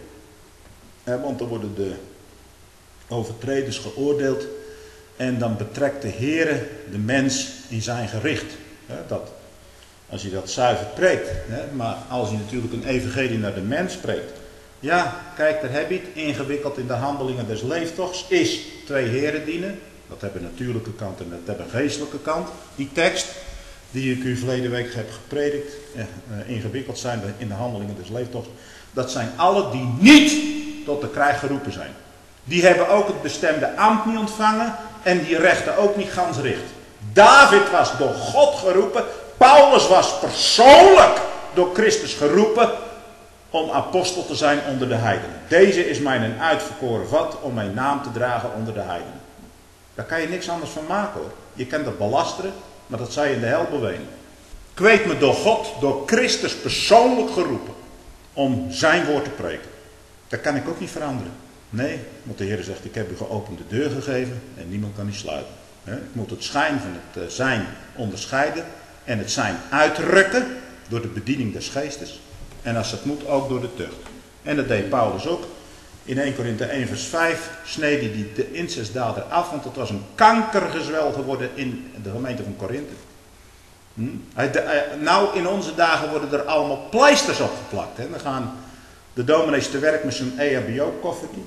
Ja, want dan worden de overtreders geoordeeld. En dan betrekt de Heere de mens in zijn gericht. Ja, dat, als je dat zuiver preekt. Ja, maar als je natuurlijk een evangelie naar de mens spreekt. Ja, kijk, daar heb je het. Ingewikkeld in de handelingen des leeftochts is twee heren dienen. Dat hebben natuurlijke kant en dat hebben geestelijke kant. Die tekst die ik u verleden week heb gepredikt. Eh, uh, ingewikkeld zijn in de handelingen des leeftochts. Dat zijn alle die niet tot de krijg geroepen zijn. Die hebben ook het bestemde ambt niet ontvangen. En die rechten ook niet gans richt. David was door God geroepen. Paulus was persoonlijk door Christus geroepen om apostel te zijn onder de heidenen. Deze is mijn een uitverkoren vat om mijn naam te dragen onder de heidenen. Daar kan je niks anders van maken hoor. Je kan dat belasteren, maar dat zij in de hel bewenen. Ik weet me door God, door Christus persoonlijk geroepen om zijn woord te preken. Dat kan ik ook niet veranderen. Nee, want de Heer zegt, ik heb u geopende deur gegeven en niemand kan die sluiten. Ik moet het schijn van het zijn onderscheiden en het zijn uitrukken door de bediening des geestes. En als het moet ook door de tucht. En dat deed Paulus ook. In eerste Korinthe één vers vijf sneed hij die de incestdader af, want het was een kankergezwel geworden in de gemeente van Korinthe. Hm? Nou, in onze dagen worden er allemaal pleisters opgeplakt. Hè? Dan gaan de dominees te werk met zo'n E H B O-koffertje.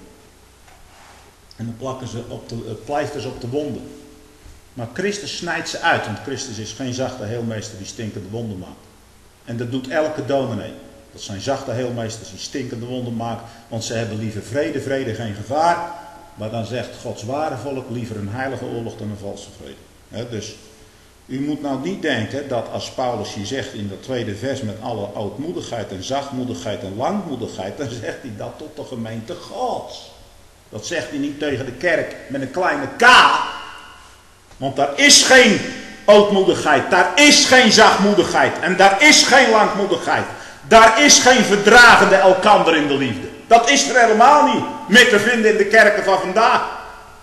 En dan plakken ze op de, pleisters op de wonden. Maar Christus snijdt ze uit, want Christus is geen zachte heelmeester die stinkende wonden maakt. En dat doet elke dominee. Dat zijn zachte heelmeesters die stinkende wonden maken, want ze hebben liever vrede, vrede geen gevaar. Maar dan zegt Gods ware volk liever een heilige oorlog dan een valse vrede. He, dus u moet nou niet denken dat als Paulus hier zegt in dat tweede vers met alle ootmoedigheid en zachtmoedigheid en langmoedigheid, dan zegt hij dat tot de gemeente Gods. Dat zegt hij niet tegen de kerk met een kleine k. Want daar is geen ootmoedigheid, daar is geen zachtmoedigheid en daar is geen langmoedigheid. Daar is geen verdragende elkander in de liefde. Dat is er helemaal niet meer te vinden in de kerken van vandaag.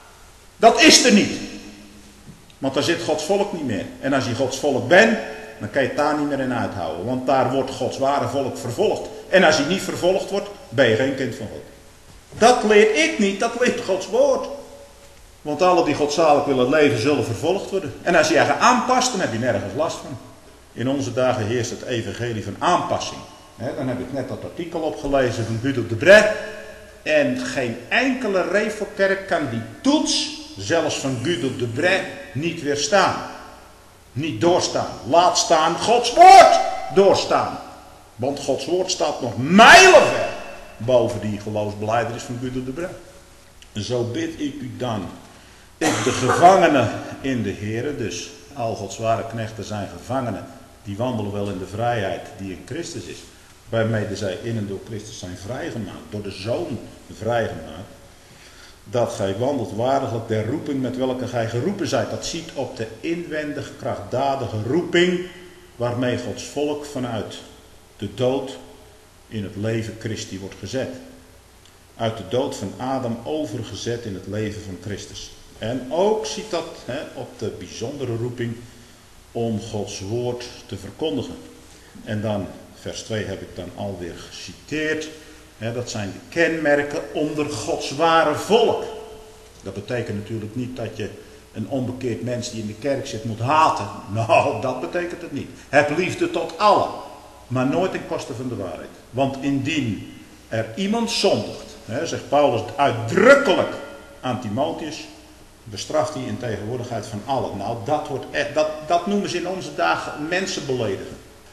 Dat is er niet. Want daar zit Gods volk niet meer. En als je Gods volk bent, dan kan je het daar niet meer in uithouden. Want daar wordt Gods ware volk vervolgd. En als je niet vervolgd wordt, ben je geen kind van God. Dat leer ik niet, dat leert Gods woord. Want alle die godzalig willen leven, zullen vervolgd worden. En als je je aanpast, dan heb je nergens last van. In onze dagen heerst het evangelie van aanpassing. He, dan heb ik net dat artikel opgelezen van Guido de Brij. En geen enkele Revelkerk kan die toets, zelfs van Guido de Brij, niet weerstaan. Niet doorstaan. Laat staan Gods woord doorstaan. Want Gods woord staat nog mijlenver boven die geloofsbelijdenis van Guido de Brij. En zo bid ik u dan. Ik de gevangenen in de Here, dus al Gods ware knechten zijn gevangenen, die wandelen wel in de vrijheid die in Christus is. Waarmee zij in en door Christus zijn vrijgemaakt, door de Zoon vrijgemaakt. Dat gij wandelt waardiglijk der roeping met welke gij geroepen zijt. Dat ziet op de inwendige krachtdadige roeping waarmee Gods volk vanuit de dood in het leven Christi wordt gezet. Uit de dood van Adam overgezet in het leven van Christus. En ook ziet dat he, op de bijzondere roeping om Gods woord te verkondigen. En dan, vers twee heb ik dan alweer geciteerd. He, dat zijn de kenmerken onder Gods ware volk. Dat betekent natuurlijk niet dat je een onbekeerd mens die in de kerk zit moet haten. Nou, dat betekent het niet. Heb liefde tot allen. Maar nooit ten koste van de waarheid. Want indien er iemand zondigt, he, zegt Paulus uitdrukkelijk aan Timotheus, bestraft hij in tegenwoordigheid van allen. Nou, dat, wordt echt, dat, dat noemen ze in onze dagen mensen beledigen.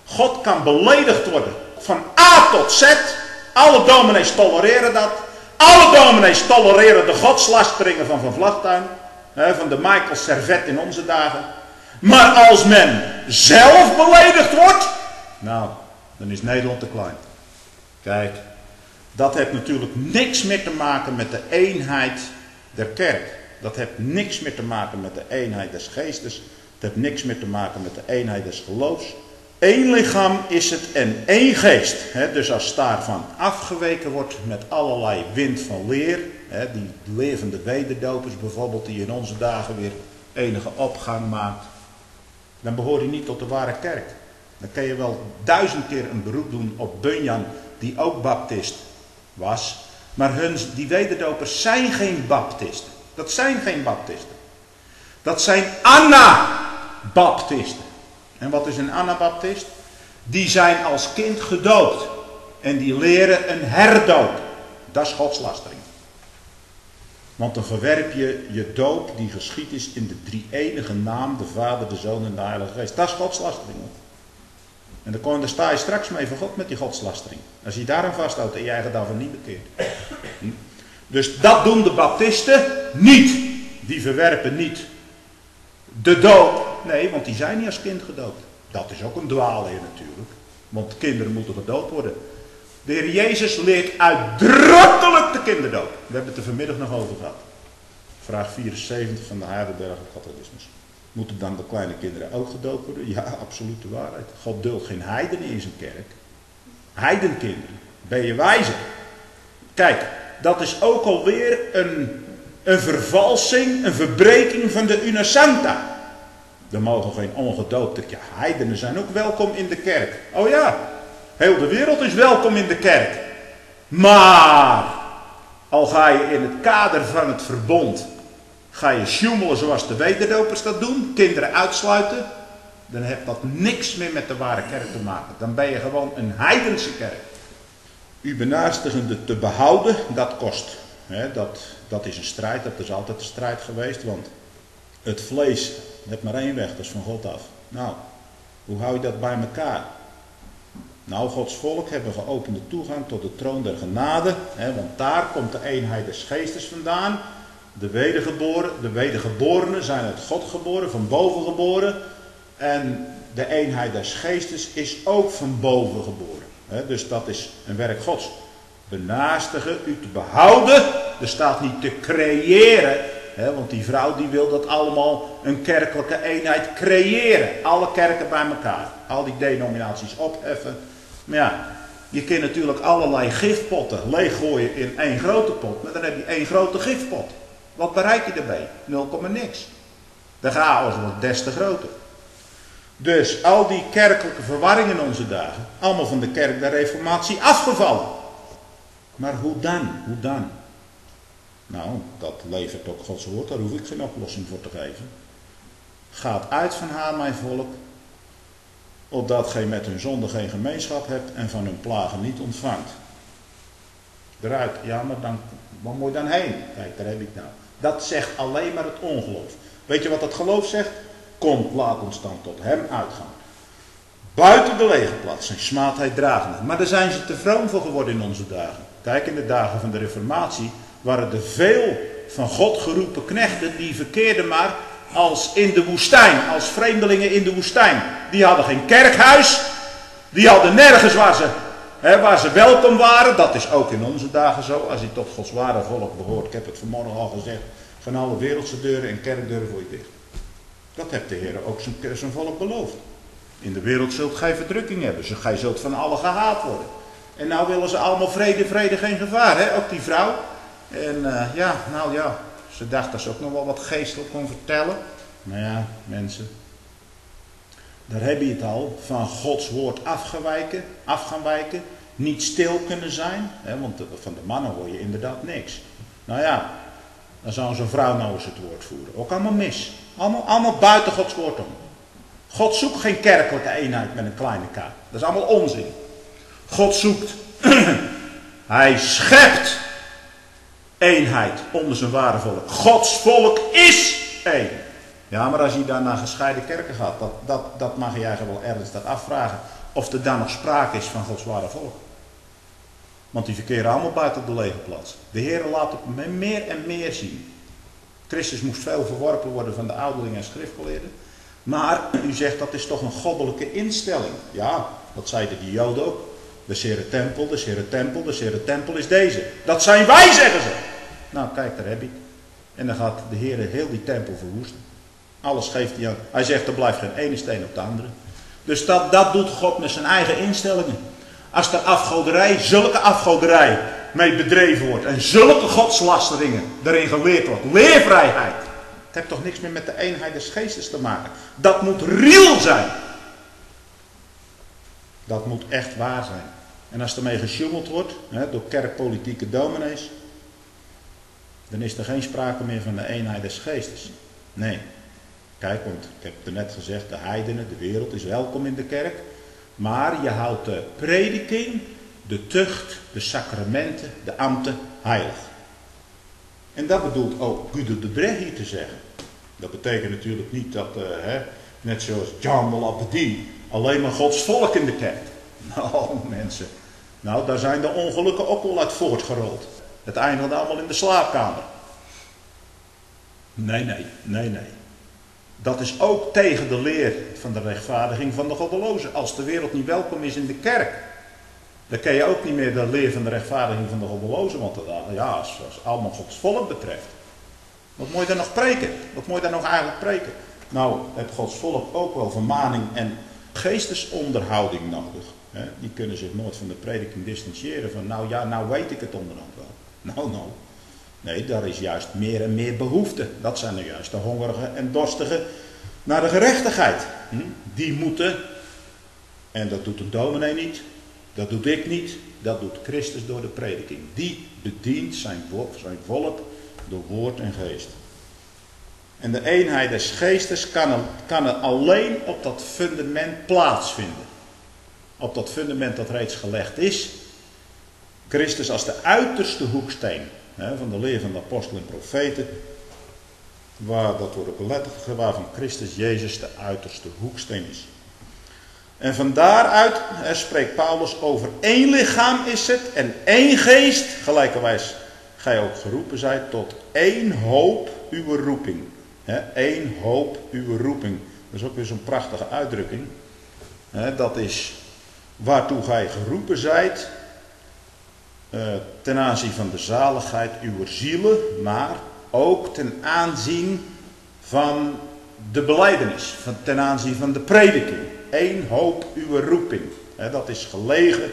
God kan beledigd worden. Van A tot Z. Alle dominees tolereren dat. Alle dominees tolereren de godslasteringen van Van Vlagtuin. Van de Michael Servet in onze dagen. Maar als men zelf beledigd wordt. Nou, dan is Nederland te klein. Kijk, dat heeft natuurlijk niks meer te maken met de eenheid der kerk. Dat heeft niks meer te maken met de eenheid des geestes. Het heeft niks meer te maken met de eenheid des geloofs. Eén lichaam is het en één geest. He, dus als daarvan afgeweken wordt met allerlei wind van leer. He, die levende wederdopers bijvoorbeeld, die in onze dagen weer enige opgang maakt. Dan behoor je niet tot de ware kerk. Dan kun je wel duizend keer een beroep doen op Bunyan, die ook baptist was. Maar hun, die wederdopers zijn geen baptisten. Dat zijn geen baptisten. Dat zijn anabaptisten. En wat is een anabaptist? Die zijn als kind gedoopt. En die leren een herdoop. Dat is godslastering. Want dan verwerp je je doop die geschied is in de drie-enige naam, de Vader, de Zoon en de Heilige Geest. Dat is godslastering. En dan, kon, dan sta je straks mee voor God met die godslastering. Als je daaraan vasthoudt en je eigen daarvan niet bekeert. Dus dat doen de baptisten niet. Die verwerpen niet de doop. Nee, want die zijn niet als kind gedoopt. Dat is ook een dwaalleer natuurlijk. Want kinderen moeten gedoopt worden. De Heer Jezus leert uitdrukkelijk de kinderdoop. We hebben het er vanmiddag nog over gehad. Vraag vierenzeventig van de Heidelberger Catechismus. Moeten dan de kleine kinderen ook gedoopt worden? Ja, absolute waarheid. God duldt geen heidenen in zijn kerk. Heidenkinderen. Ben je wijzer? Kijk, dat is ook alweer een, een vervalsing, een verbreking van de Una Sancta. Er mogen geen ongedoopte, ja, heidenen zijn ook welkom in de kerk. Oh ja, heel de wereld is welkom in de kerk. Maar, al ga je in het kader van het verbond, ga je sjoemelen zoals de wederdopers dat doen, kinderen uitsluiten, dan heeft dat niks meer met de ware kerk te maken. Dan ben je gewoon een heidense kerk. U benaarstigende te behouden, dat kost. He, dat, dat is een strijd, dat is altijd een strijd geweest, want het vlees heeft maar één weg, dat is van God af. Nou, hoe hou je dat bij elkaar? Nou, Gods volk hebben geopende toegang tot de troon der genade, he, want daar komt de eenheid des geestes vandaan. De wedergeboren, de wedergeborenen zijn uit God geboren, van boven geboren. En de eenheid des geestes is ook van boven geboren. He, dus dat is een werk Gods. Benaastigen, u te behouden. Er staat niet te creëren. He, want die vrouw die wil dat allemaal een kerkelijke eenheid creëren. Alle kerken bij elkaar. Al die denominaties opheffen. Maar ja, je kunt natuurlijk allerlei gifpotten leeggooien in één grote pot. Maar dan heb je één grote gifpot. Wat bereik je erbij? nul, niks. De chaos wordt des te groter. Dus al die kerkelijke verwarring in onze dagen, allemaal van de kerk der reformatie afgevallen. Maar hoe dan? Hoe dan? Nou, dat levert ook Gods woord, daar hoef ik geen oplossing voor te geven. Gaat uit van haar, mijn volk, opdat gij met hun zonde geen gemeenschap hebt en van hun plagen niet ontvangt. Eruit, ja, maar dan, waar moet je dan heen? Kijk, daar heb ik nou. Dat zegt alleen maar het ongeloof. Weet je wat dat geloof zegt? Komt, laat ons dan tot hem uitgaan. Buiten de legerplaats zijn smaadheid dragende. Maar daar zijn ze te vroom voor geworden in onze dagen. Kijk, in de dagen van de reformatie waren er veel van God geroepen knechten die verkeerden maar als in de woestijn, als vreemdelingen in de woestijn. Die hadden geen kerkhuis, die hadden nergens waar ze, hè, waar ze welkom waren. Dat is ook in onze dagen zo, als je tot Gods ware volk behoort. Ik heb het vanmorgen al gezegd, van alle wereldse deuren en kerkdeuren voor je dicht. Dat heeft de Heer ook zijn, zijn volk beloofd. In de wereld zult gij verdrukking hebben, dus gij zult van allen gehaat worden. En nou willen ze allemaal vrede, vrede, geen gevaar, hè? Ook die vrouw. En uh, ja, nou ja, ze dacht dat ze ook nog wel wat geestelijk kon vertellen. Maar ja, mensen, daar heb je het al, van Gods woord afgewijken, af gaan wijken, niet stil kunnen zijn. Hè? Want de, van de mannen hoor je inderdaad niks. Nou ja, dan zou zo'n vrouw nou eens het woord voeren. Ook allemaal mis. Allemaal, allemaal buiten Gods woord om. God zoekt geen kerkelijke eenheid met een kleine k. Dat is allemaal onzin. God zoekt, hij schept eenheid onder zijn ware volk. Gods volk is één. Ja, maar als je dan naar gescheiden kerken gaat, dat, dat, dat mag je eigenlijk wel ernstig afvragen. of er dan nog sprake is van Gods ware volk. Want die verkeren allemaal buiten de legerplaats. De Heer laat het meer en meer zien. Christus moest veel verworpen worden van de ouderlingen en schriftgeleerden. Maar u zegt dat is toch een goddelijke instelling. Ja, dat zeiden die Joden ook. De Zere Tempel, de Zere Tempel, de Zere Tempel is deze. Dat zijn wij, zeggen ze. Nou, kijk, daar heb je het. En dan gaat de Heer heel die tempel verwoesten. Alles geeft hij aan. Hij zegt, er blijft geen ene steen op de andere. Dus dat, dat doet God met zijn eigen instellingen. Als er afgoderij, zulke afgoderij mee bedreven wordt. En zulke godslasteringen erin geleerd wordt. Leervrijheid. Het heeft toch niks meer met de eenheid des geestes te maken. Dat moet reëel zijn. Dat moet echt waar zijn. En als ermee gesjoemeld wordt, hè, door kerkpolitieke dominees, dan is er geen sprake meer van de eenheid des geestes. Nee. Kijk, want ik heb het net gezegd, de heidenen, de wereld is welkom in de kerk. Maar je houdt de prediking, de tucht, de sacramenten, de ambten heilig. En dat bedoelt ook Guido de Brès hier te zeggen. Dat betekent natuurlijk niet dat, uh, hè, net zoals Jean de Labadie, alleen maar Gods volk in de kerk. Nou mensen, nou daar zijn de ongelukken ook wel uit voortgerold. Het eindigde allemaal in de slaapkamer. Nee, nee, nee, nee. Dat is ook tegen de leer van de rechtvaardiging van de goddelozen. Als de wereld niet welkom is in de kerk, dan ken je ook niet meer de leer van de rechtvaardiging van de goddelozen. Want ja, als het allemaal Gods volk betreft. Wat moet je dan nog preken? Wat moet je dan nog eigenlijk preken? Nou, het Gods volk ook wel vermaning en geestesonderhouding nodig. He, die kunnen zich nooit van de prediking distancieren. Van nou ja, nou weet ik het onderhand wel. Nou, nou. Nee, daar is juist meer en meer behoefte. Dat zijn er juist de hongerigen en dorstigen naar de gerechtigheid. Hm? Die moeten, en dat doet een dominee niet, dat doe ik niet, dat doet Christus door de prediking. Die bedient zijn volk, zijn volk door woord en geest. En de eenheid des geestes kan er, kan er alleen op dat fundament plaatsvinden. Op dat fundament dat reeds gelegd is. Christus als de uiterste hoeksteen. He, van de leer van de apostelen en profeten, waar, dat wordt ook letterlijk, waarvan Christus Jezus de uiterste hoeksteen is. En van daaruit he, spreekt Paulus over één lichaam is het en één geest, gelijkerwijs gij ook geroepen zijt tot één hoop uw roeping. He, één hoop uw roeping. Dat is ook weer zo'n prachtige uitdrukking. He, dat is waartoe gij geroepen zijt. Uh, ten aanzien van de zaligheid uw zielen, maar ook ten aanzien van de belijdenis, van, ten aanzien van de prediking. Eén hoop uw roeping. He, dat is gelegen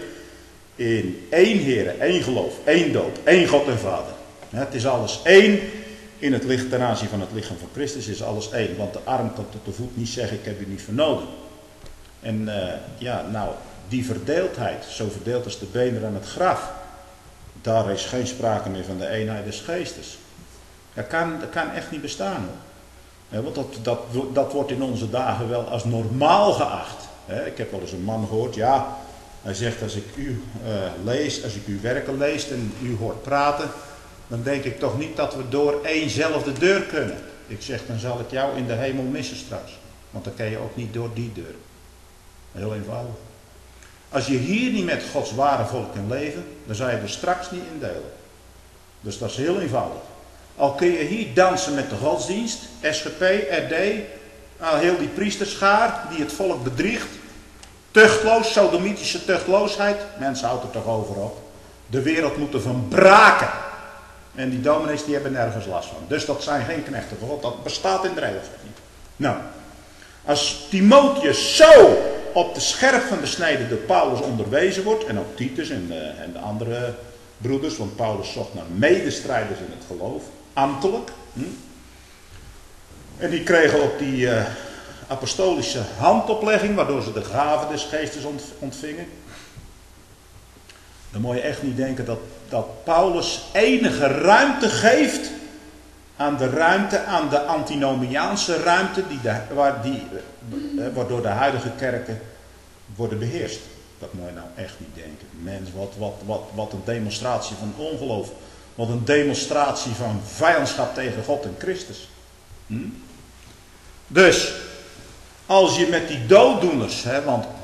in één Heere, één geloof, één doop, één God en Vader. He, het is alles één. In het licht ten aanzien van het lichaam van Christus is alles één. Want de arm kan tot de voet niet zeggen, ik heb u niet vernomen. En uh, ja, nou, die verdeeldheid, zo verdeeld als de benen aan het graf. Daar is geen sprake meer van de eenheid des geestes. Dat kan, dat kan echt niet bestaan hoor. He, want dat, dat, dat wordt in onze dagen wel als normaal geacht. He, ik heb wel eens een man gehoord, ja, hij zegt als ik u uh, lees, als ik uw werken lees en u hoort praten, dan denk ik toch niet dat we door éénzelfde deur kunnen. Ik zeg, dan zal ik jou in de hemel missen straks. Want dan kan je ook niet door die deur. Heel eenvoudig. Als je hier niet met Gods ware volk kan leven, dan zal je er straks niet in delen. Dus dat is heel eenvoudig. Al kun je hier dansen met de godsdienst, S G P, R D, al heel die priesterschaar die het volk bedriegt. Tuchtloos, sodomitische tuchtloosheid. Mensen houden er toch over op. De wereld moet ervan braken. En die dominees die hebben nergens last van. Dus dat zijn geen knechten van God. Dat bestaat in de eeuwigheid niet. Nou, als Timotheus zo op de scherp van de snede door Paulus onderwezen wordt, en ook Titus en de, en de andere broeders, want Paulus zocht naar medestrijders in het geloof, ambtelijk. Hm? En die kregen ook die uh, apostolische handoplegging, waardoor ze de gaven des geestes ontvingen. Dan moet je echt niet denken dat, dat Paulus enige ruimte geeft aan de ruimte, aan de antinomiaanse ruimte, die de, waar die, waardoor de huidige kerken worden beheerst. Dat moet je nou echt niet denken. Mens, wat, wat, wat, wat een demonstratie van ongeloof. Wat een demonstratie van vijandschap tegen God en Christus. Hm? Dus, als je met die dooddoeners, hè, want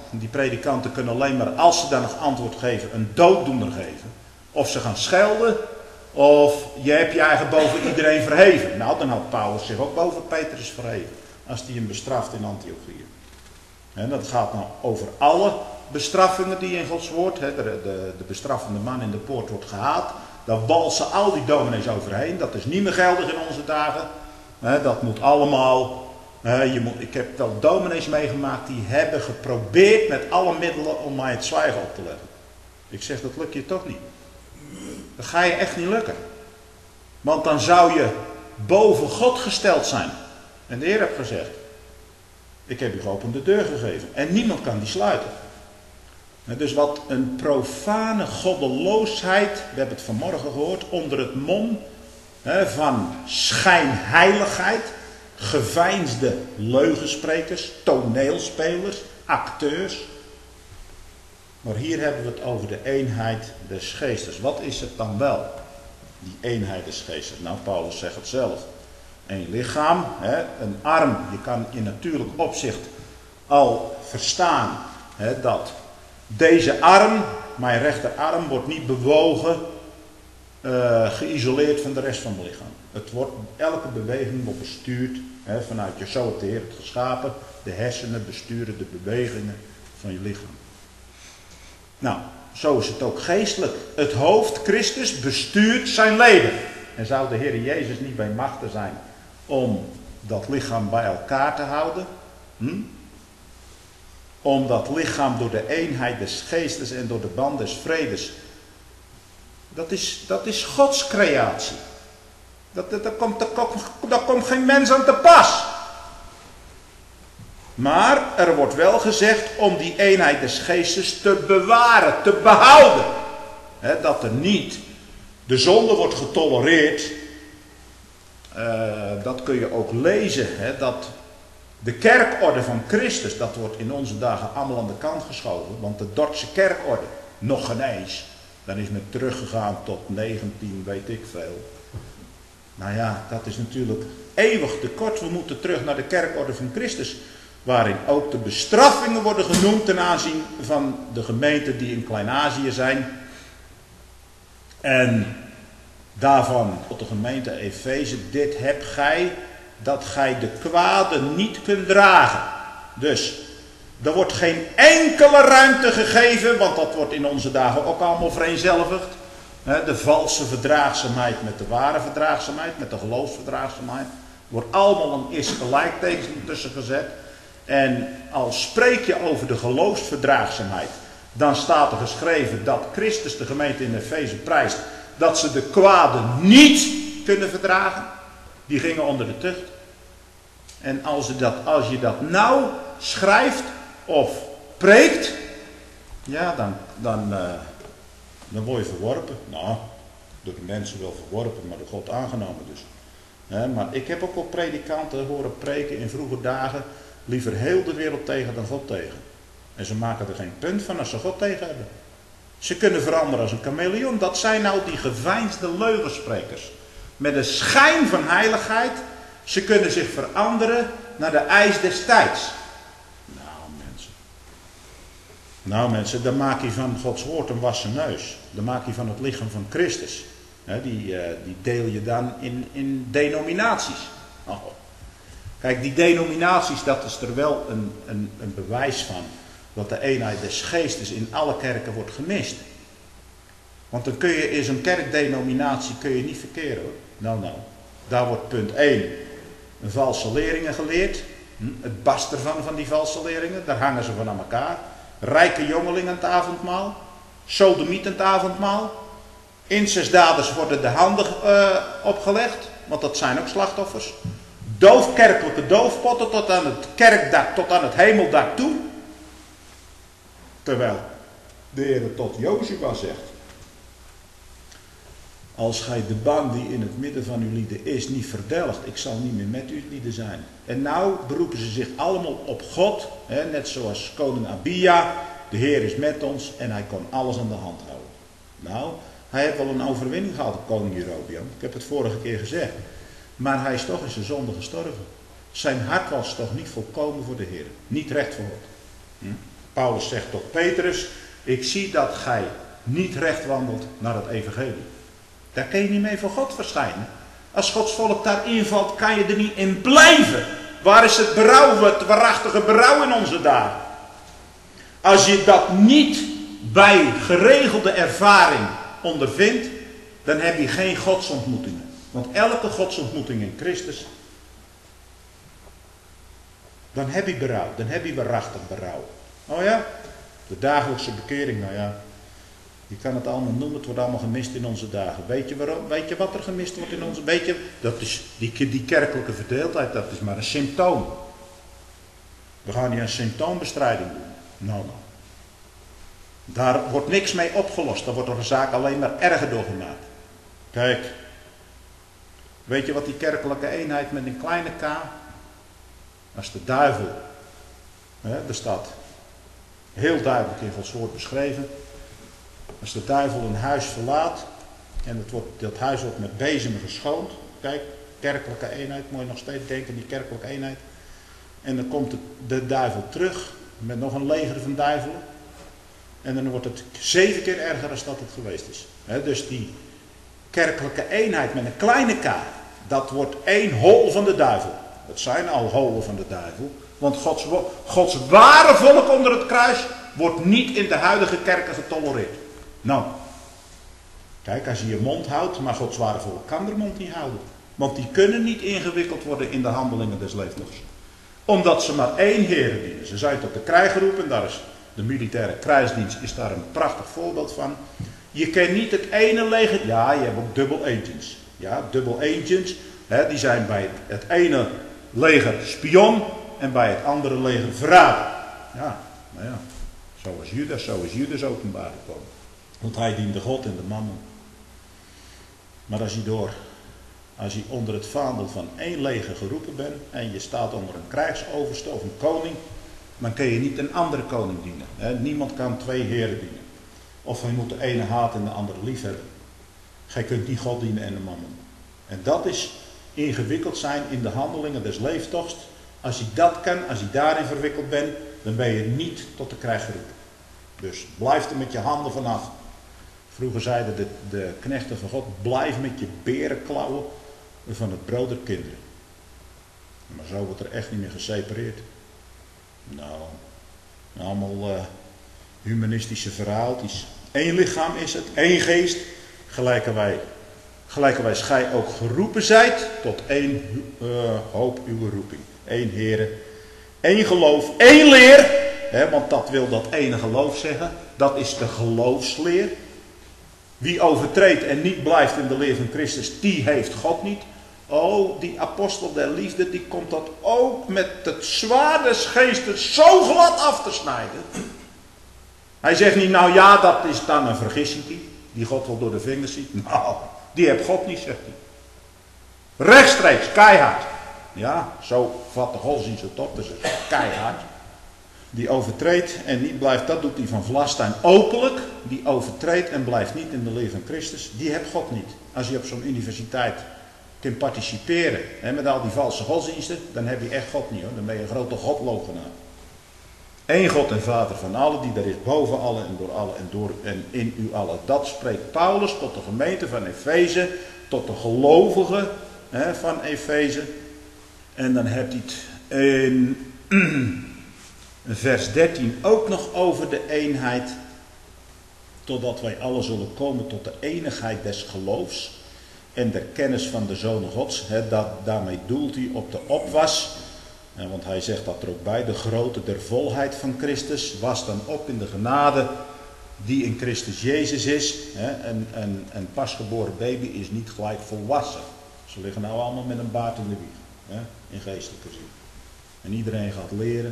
Die predikanten kunnen alleen maar, als ze daar nog antwoord geven, een dooddoener geven. Of ze gaan schelden, of je hebt je eigen boven iedereen verheven. Nou, dan had Paulus zich ook boven Petrus verheven, als die hem bestraft in Antiochië. En dat gaat nou over alle bestraffingen die in Gods woord, hè, de, de, de bestraffende man in de poort wordt gehaat. Daar walsen al die dominees overheen. Dat is niet meer geldig in onze dagen. Hè, dat moet allemaal. Hè, je moet, ik heb wel dominees meegemaakt die hebben geprobeerd met alle middelen om mij het zwijgen op te leggen. Ik zeg, dat lukt je toch niet. Dat ga je echt niet lukken. Want dan zou je boven God gesteld zijn. En de Heer heeft gezegd, ik heb u geopende deur gegeven. En niemand kan die sluiten. Dus wat een profane goddeloosheid, we hebben het vanmorgen gehoord, onder het mom hè, van schijnheiligheid, geveinsde leugensprekers, toneelspelers, acteurs. Maar hier hebben we het over de eenheid des geestes. Wat is het dan wel, die eenheid des geestes? Nou, Paulus zegt het zelf. Een lichaam, hè, een arm, je kan in natuurlijk opzicht al verstaan hè, dat deze arm, mijn rechterarm, wordt niet bewogen, uh, geïsoleerd van de rest van het lichaam. Het wordt, elke beweging wordt bestuurd hè, vanuit je, zo heeft de Heer het geschapen. De hersenen besturen de bewegingen van je lichaam. Nou, zo is het ook geestelijk. Het hoofd, Christus, bestuurt zijn leden. En zou de Heer Jezus niet bij machten zijn om dat lichaam bij elkaar te houden? Hm? Om dat lichaam door de eenheid des geestes en door de band des vredes. Dat is, dat is Gods creatie. Dat, dat, dat, komt, dat, komt, dat komt geen mens aan te pas. Maar er wordt wel gezegd om die eenheid des geestes te bewaren, te behouden. He, dat er niet de zonde wordt getolereerd. Uh, dat kun je ook lezen. He, dat de kerkorde van Christus, dat wordt in onze dagen allemaal aan de kant geschoven. Want de Dordtse kerkorde, nog geen eens. Dan is men teruggegaan tot negentien, weet ik veel. Nou ja, dat is natuurlijk eeuwig te kort. We moeten terug naar de kerkorde van Christus. Waarin ook de bestraffingen worden genoemd ten aanzien van de gemeenten die in Klein-Azië zijn. En daarvan tot de gemeente Efeze, dit hebt gij, dat gij de kwade niet kunt dragen. Dus, er wordt geen enkele ruimte gegeven, want dat wordt in onze dagen ook allemaal vereenzelvigd. De valse verdraagzaamheid met de ware verdraagzaamheid, met de geloofsverdraagzaamheid. Wordt allemaal een is gelijkteken tussen gezet. En als spreek je over de geloofsverdraagzaamheid, dan staat er geschreven dat Christus de gemeente in Efeze prijst dat ze de kwade niet kunnen verdragen. Die gingen onder de tucht. En als je dat, als je dat nou schrijft of preekt, ja, dan, dan, uh, dan word je verworpen. Nou, door de mensen wel verworpen, maar door God aangenomen dus. He, maar ik heb ook wel predikanten horen preken in vroege dagen, liever heel de wereld tegen dan God tegen. En ze maken er geen punt van als ze God tegen hebben. Ze kunnen veranderen als een chameleon. Dat zijn nou die geveinsde leugensprekers. Met een schijn van heiligheid. Ze kunnen zich veranderen naar de eis des tijds. Nou mensen. Nou mensen, dan maak je van Gods woord een wassen neus. Dan maak je van het lichaam van Christus. He, die, uh, die deel je dan in, in denominaties. Oh. Kijk, die denominaties, dat is er wel een, een, een bewijs van. Dat de eenheid des geestes in alle kerken wordt gemist. Want dan kun je in zo'n kerkdenominatie kun je niet verkeren hoor. Nou nou. Daar wordt punt één. Een valse leringen geleerd. Het bast ervan van die valse leringen. Daar hangen ze van aan elkaar. Rijke jongelingen aan het avondmaal. Sodomiet aan het avondmaal. Incestdaders worden de handen uh, opgelegd. Want dat zijn ook slachtoffers. Doofkerkelijke doofpotten tot aan het kerkdak, tot aan het hemeldak toe. Terwijl de Heer tot Jozua zegt. Als gij de band die in het midden van uw lieden is niet verdelgt, ik zal niet meer met uw lieden zijn. En nou beroepen ze zich allemaal op God, hè, net zoals koning Abia. De Heer is met ons en hij kan alles aan de hand houden. Nou, hij heeft wel een overwinning gehad op koning Jerobeam. Ik heb het vorige keer gezegd. Maar hij is toch in zijn zonde gestorven. Zijn hart was toch niet volkomen voor de Heer. Niet recht voor God. Hm? Paulus zegt tot Petrus, ik zie dat gij niet recht wandelt naar het evangelie. Daar kun je niet mee voor God verschijnen. Als Gods volk daarin valt, kan je er niet in blijven. Waar is het berouw, het waarachtige berouw in onze dagen? Als je dat niet bij geregelde ervaring ondervindt, dan heb je geen godsontmoetingen. Want elke godsontmoeting in Christus, dan heb je berouw, dan heb je waarachtig berouw. Oh ja, de dagelijkse bekering, nou ja, je kan het allemaal noemen, het wordt allemaal gemist in onze dagen. Weet je waarom? Weet je wat er gemist wordt in onze, weet je, dat is die, die kerkelijke verdeeldheid, dat is maar een symptoom. We gaan hier een symptoombestrijding doen. Nou, nou. Daar wordt niks mee opgelost, daar wordt de zaak alleen maar erger door gemaakt. Kijk, weet je wat die kerkelijke eenheid met een kleine k, als de duivel, hè, er staat heel duidelijk in Gods woord beschreven, als de duivel een huis verlaat en het wordt, dat huis wordt met bezemen geschoond, kijk, kerkelijke eenheid, moet je nog steeds denken, die kerkelijke eenheid, en dan komt de, de duivel terug met nog een leger van duivelen en dan wordt het zeven keer erger dan dat het geweest is. He, dus die kerkelijke eenheid met een kleine k, dat wordt één hol van de duivel. Dat zijn al holen van de duivel. Want Gods, Gods ware volk onder het kruis wordt niet in de huidige kerken getolereerd. Nou, kijk, als je je mond houdt, maar Gods ware volk kan de mond niet houden. Want die kunnen niet ingewikkeld worden in de handelingen des levens. Omdat ze maar één Heer dienen. Ze zijn tot de krijg geroepen, daar is de militaire krijgsdienst is daar een prachtig voorbeeld van. Je kent niet het ene leger, ja, je hebt ook double agents. Ja, double agents, hè, die zijn bij het ene leger spion en bij het andere leger verrader. Ja, nou ja, zo is Judas, zo is Judas openbaar gekomen. Want hij diende God en de mammon. Maar als je door, als je onder het vaandel van één leger geroepen bent en je staat onder een krijgsoverste of een koning, dan kun je niet een andere koning dienen. Hè. Niemand kan twee heren dienen. Of hij moet de ene haten en de andere lief hebben. Gij kunt niet God dienen en de mammon. En dat is ingewikkeld zijn in de handelingen des leeftochts. Als je dat kan, als je daarin verwikkeld bent, dan ben je niet tot de krijg geroepen. Dus blijf er met je handen vanaf. Vroeger zeiden de, de knechten van God, blijf met je berenklauwen van het brood der kinderen. Maar zo wordt er echt niet meer gesepareerd. Nou, allemaal uh, humanistische verhaaltjes. Eén lichaam is het, één geest, gelijke wij, gelijke wij gij ook geroepen zijt, tot één uh, hoop uw roeping. Eén Heere, één geloof, één leer, hè, want dat wil dat ene geloof zeggen, dat is de geloofsleer. Wie overtreedt en niet blijft in de leer van Christus, die heeft God niet. Oh, die apostel der liefde, die komt dat ook met het zwaard des geestes zo glad af te snijden. Hij zegt niet, nou ja, dat is dan een vergissing die God wel door de vingers ziet. Nou, die heeft God niet, zegt hij. Rechtstreeks, keihard. Ja, zo vat de godsdienst het op, dus het is keihard. Die overtreedt en niet blijft, dat doet hij van Vlastuin openlijk. Die overtreedt en blijft niet in de leer van Christus, die heeft God niet. Als je op zo'n universiteit kunt participeren hè, met al die valse godsdiensten, dan heb je echt God niet hoor. Dan ben je een grote godloochenaar. Eén God en Vader van allen, die daar is boven allen en door allen en door en in u allen. Dat spreekt Paulus tot de gemeente van Efeze, tot de gelovigen hè, van Efeze. En dan hebt hij het in vers dertien ook nog over de eenheid, totdat wij alle zullen komen tot de enigheid des geloofs en de kennis van de Zoon Gods. He, dat, daarmee doelt hij op de opwas. En want hij zegt dat er ook bij. De grootte der volheid van Christus. Was dan op in de genade die in Christus Jezus is. He, een, een, een pasgeboren baby is niet gelijk volwassen. Ze liggen nou allemaal met een baard in de wieg. He, in geestelijke zin. En iedereen gaat leren.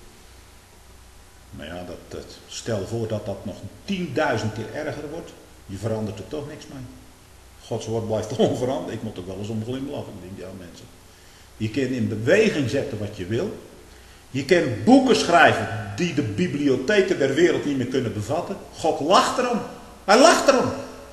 Maar ja, dat, dat, stel voor dat dat nog tienduizend keer erger wordt. Je verandert er toch niks mee. Gods woord blijft onveranderd. Ik moet er wel eens om glimlachen, denk jouw mensen. Je kunt in beweging zetten wat je wil. Je kunt boeken schrijven die de bibliotheken der wereld niet meer kunnen bevatten. God lacht erom. Hij lacht erom.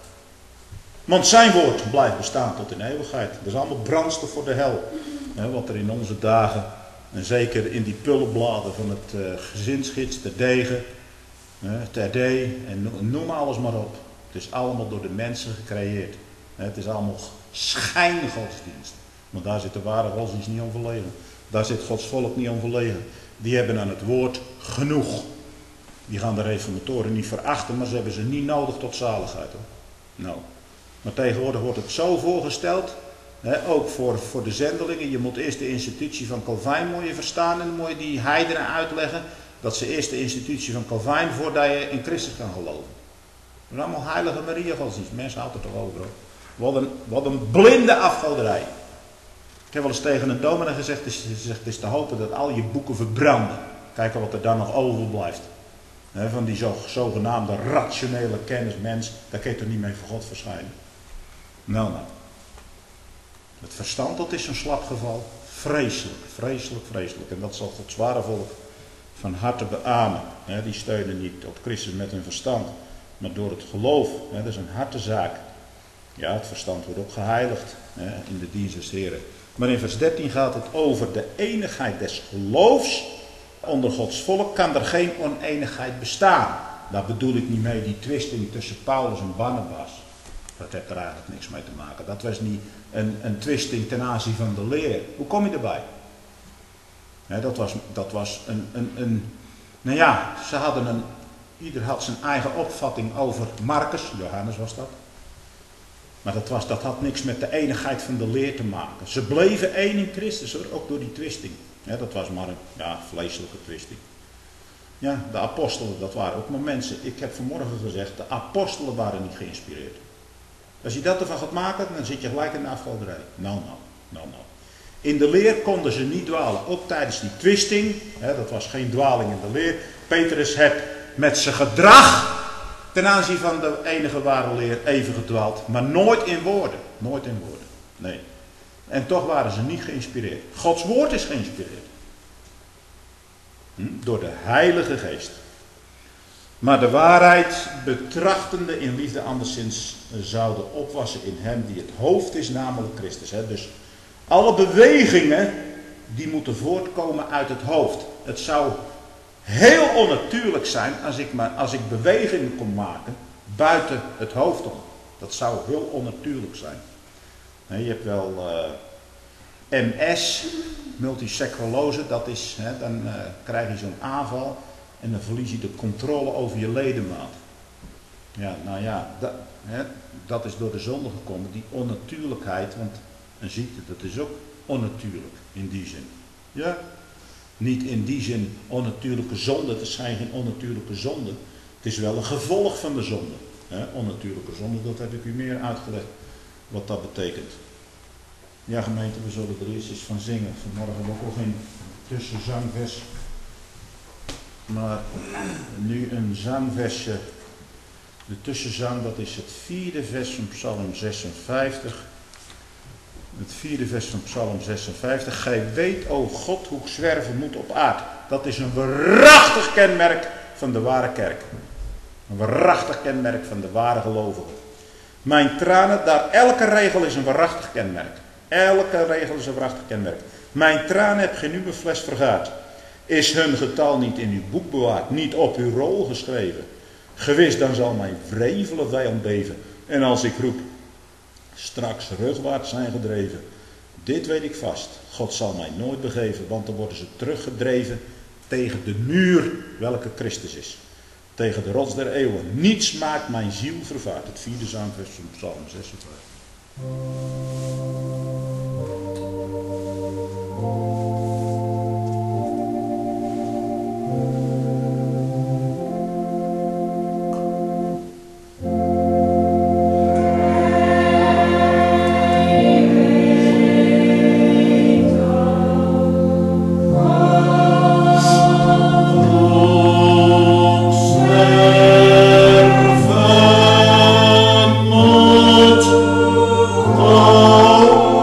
Want zijn woord blijft bestaan tot in eeuwigheid. Dat is allemaal brandstof voor de hel. Wat er in onze dagen En zeker in die pullenbladen van het uh, gezinsgids, ter degen, uh, ter dee en noem alles maar op. Het is allemaal door de mensen gecreëerd. Uh, het is allemaal schijngodsdienst. Maar daar zit de ware godsdienst niet om verlegen. Daar zit Gods volk niet om verlegen. Die hebben aan het woord genoeg. Die gaan de reformatoren niet verachten, maar ze hebben ze niet nodig tot zaligheid. Hoor. Nou. Maar tegenwoordig wordt het zo voorgesteld, hè, ook voor, voor de zendelingen. Je moet eerst de institutie van Calvijn moet je verstaan en dan moet je die heidenen uitleggen. Dat ze eerst de institutie van Calvijn voordat je in Christus kan geloven. Dat is allemaal heilige Maria godsdienst. Mensen houden het toch over. Hoor. Wat een, wat een blinde afgoderij. Ik heb wel eens tegen een dominee gezegd, het is, het is te hopen dat al je boeken verbranden. Kijken wat er dan nog overblijft. He, van die zo, zogenaamde rationele kennismens, daar kun je toch niet mee voor God verschijnen. Nou, nou. Het verstand, dat is een slap geval. Vreselijk, vreselijk, vreselijk. En dat zal Gods ware volk van harte beamen. He, die steunen niet op Christus met hun verstand, maar door het geloof. He, dat is een hartezaak. Ja, het verstand wordt ook geheiligd he, in de dienst des Heren. Maar in vers dertien gaat het over de enigheid des geloofs. Onder Gods volk kan er geen oneenigheid bestaan. Daar bedoel ik niet mee die twisting tussen Paulus en Barnabas. Dat heeft er eigenlijk niks mee te maken. Dat was niet een, een twisting ten aanzien van de leer. Hoe kom je erbij? He, dat was, dat was een, een, een... Nou ja, ze hadden een... Ieder had zijn eigen opvatting over Marcus. Johannes was dat. Maar dat, was, dat had niks met de eenigheid van de leer te maken. Ze bleven één in Christus, hoor, ook door die twisting. Ja, dat was maar een ja, vleeselijke twisting. Ja, de apostelen, dat waren ook maar mensen. Ik heb vanmorgen gezegd, de apostelen waren niet geïnspireerd. Als je dat ervan gaat maken, dan zit je gelijk in de afgoderij. Nou, nou, nou, nou. In de leer konden ze niet dwalen. Ook tijdens die twisting, hè, dat was geen dwaling in de leer. Petrus heeft met zijn gedrag ten aanzien van de enige ware leer even gedwaald. Maar nooit in woorden. Nooit in woorden. Nee. En toch waren ze niet geïnspireerd. Gods woord is geïnspireerd. Hm? Door de Heilige Geest. Maar de waarheid betrachtende in liefde anderszins zouden opwassen in hem die het hoofd is, namelijk Christus. Hè? Dus alle bewegingen die moeten voortkomen uit het hoofd. Het zou heel onnatuurlijk zijn als ik, maar, als ik bewegingen kon maken buiten het hoofd om. Dat zou heel onnatuurlijk zijn. Je hebt wel uh, M S, multisecrolose, dat is, hè, dan uh, krijg je zo'n aanval en dan verlies je de controle over je ledemaat. Ja, nou ja, dat, hè, dat is door de zonde gekomen, die onnatuurlijkheid, want een ziekte, dat is ook onnatuurlijk in die zin. Ja, niet in die zin onnatuurlijke zonde, het zijn geen onnatuurlijke zonde, het is wel een gevolg van de zonde. Hè, onnatuurlijke zonde, dat heb ik u meer uitgelegd. Wat dat betekent. Ja, gemeente, we zullen er eerst eens van zingen. Vanmorgen hebben we ook nog geen tussenzangvers. Maar nu een zangversje. De tussenzang, dat is het vierde vers van Psalm zesenvijftig. Het vierde vers van Psalm zesenvijftig. Gij weet, o God, hoe ik zwerven moet op aard. Dat is een waarachtig kenmerk van de ware kerk. Een waarachtig kenmerk van de ware gelovigen. Mijn tranen, daar elke regel is een waarachtig kenmerk. Elke regel is een waarachtig kenmerk. Mijn tranen heb geen uw fles vergaard. Is hun getal niet in uw boek bewaard, niet op uw rol geschreven. Gewis dan zal mijn wrevele vijand beven. En als ik roep, straks rugwaarts zijn gedreven. Dit weet ik vast, God zal mij nooit begeven, want dan worden ze teruggedreven tegen de muur welke Christus is. Tegen de rots der eeuwen. Niets maakt mijn ziel vervaard. Het vierde zangvers van Psalm zesenvijftig. Oh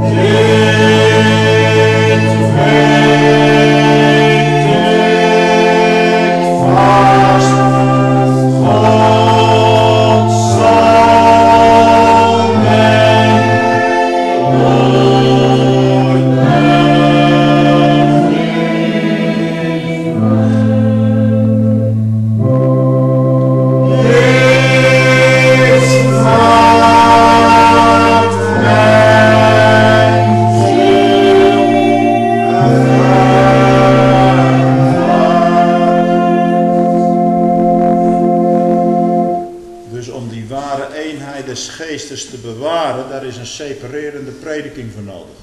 te bewaren, daar is een separerende prediking voor nodig.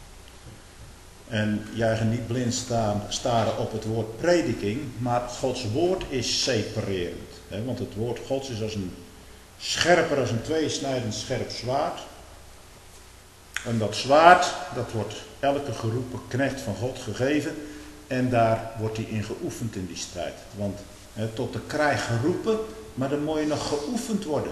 En jij gaat niet blind staan, staren op het woord prediking, maar Gods woord is separerend. Hè? Want het woord Gods is als een scherper, als een tweesnijdend scherp zwaard. En dat zwaard, dat wordt elke geroepen knecht van God gegeven. En daar wordt hij in geoefend in die strijd. Want hè, tot de krijg geroepen, maar dan moet je nog geoefend worden.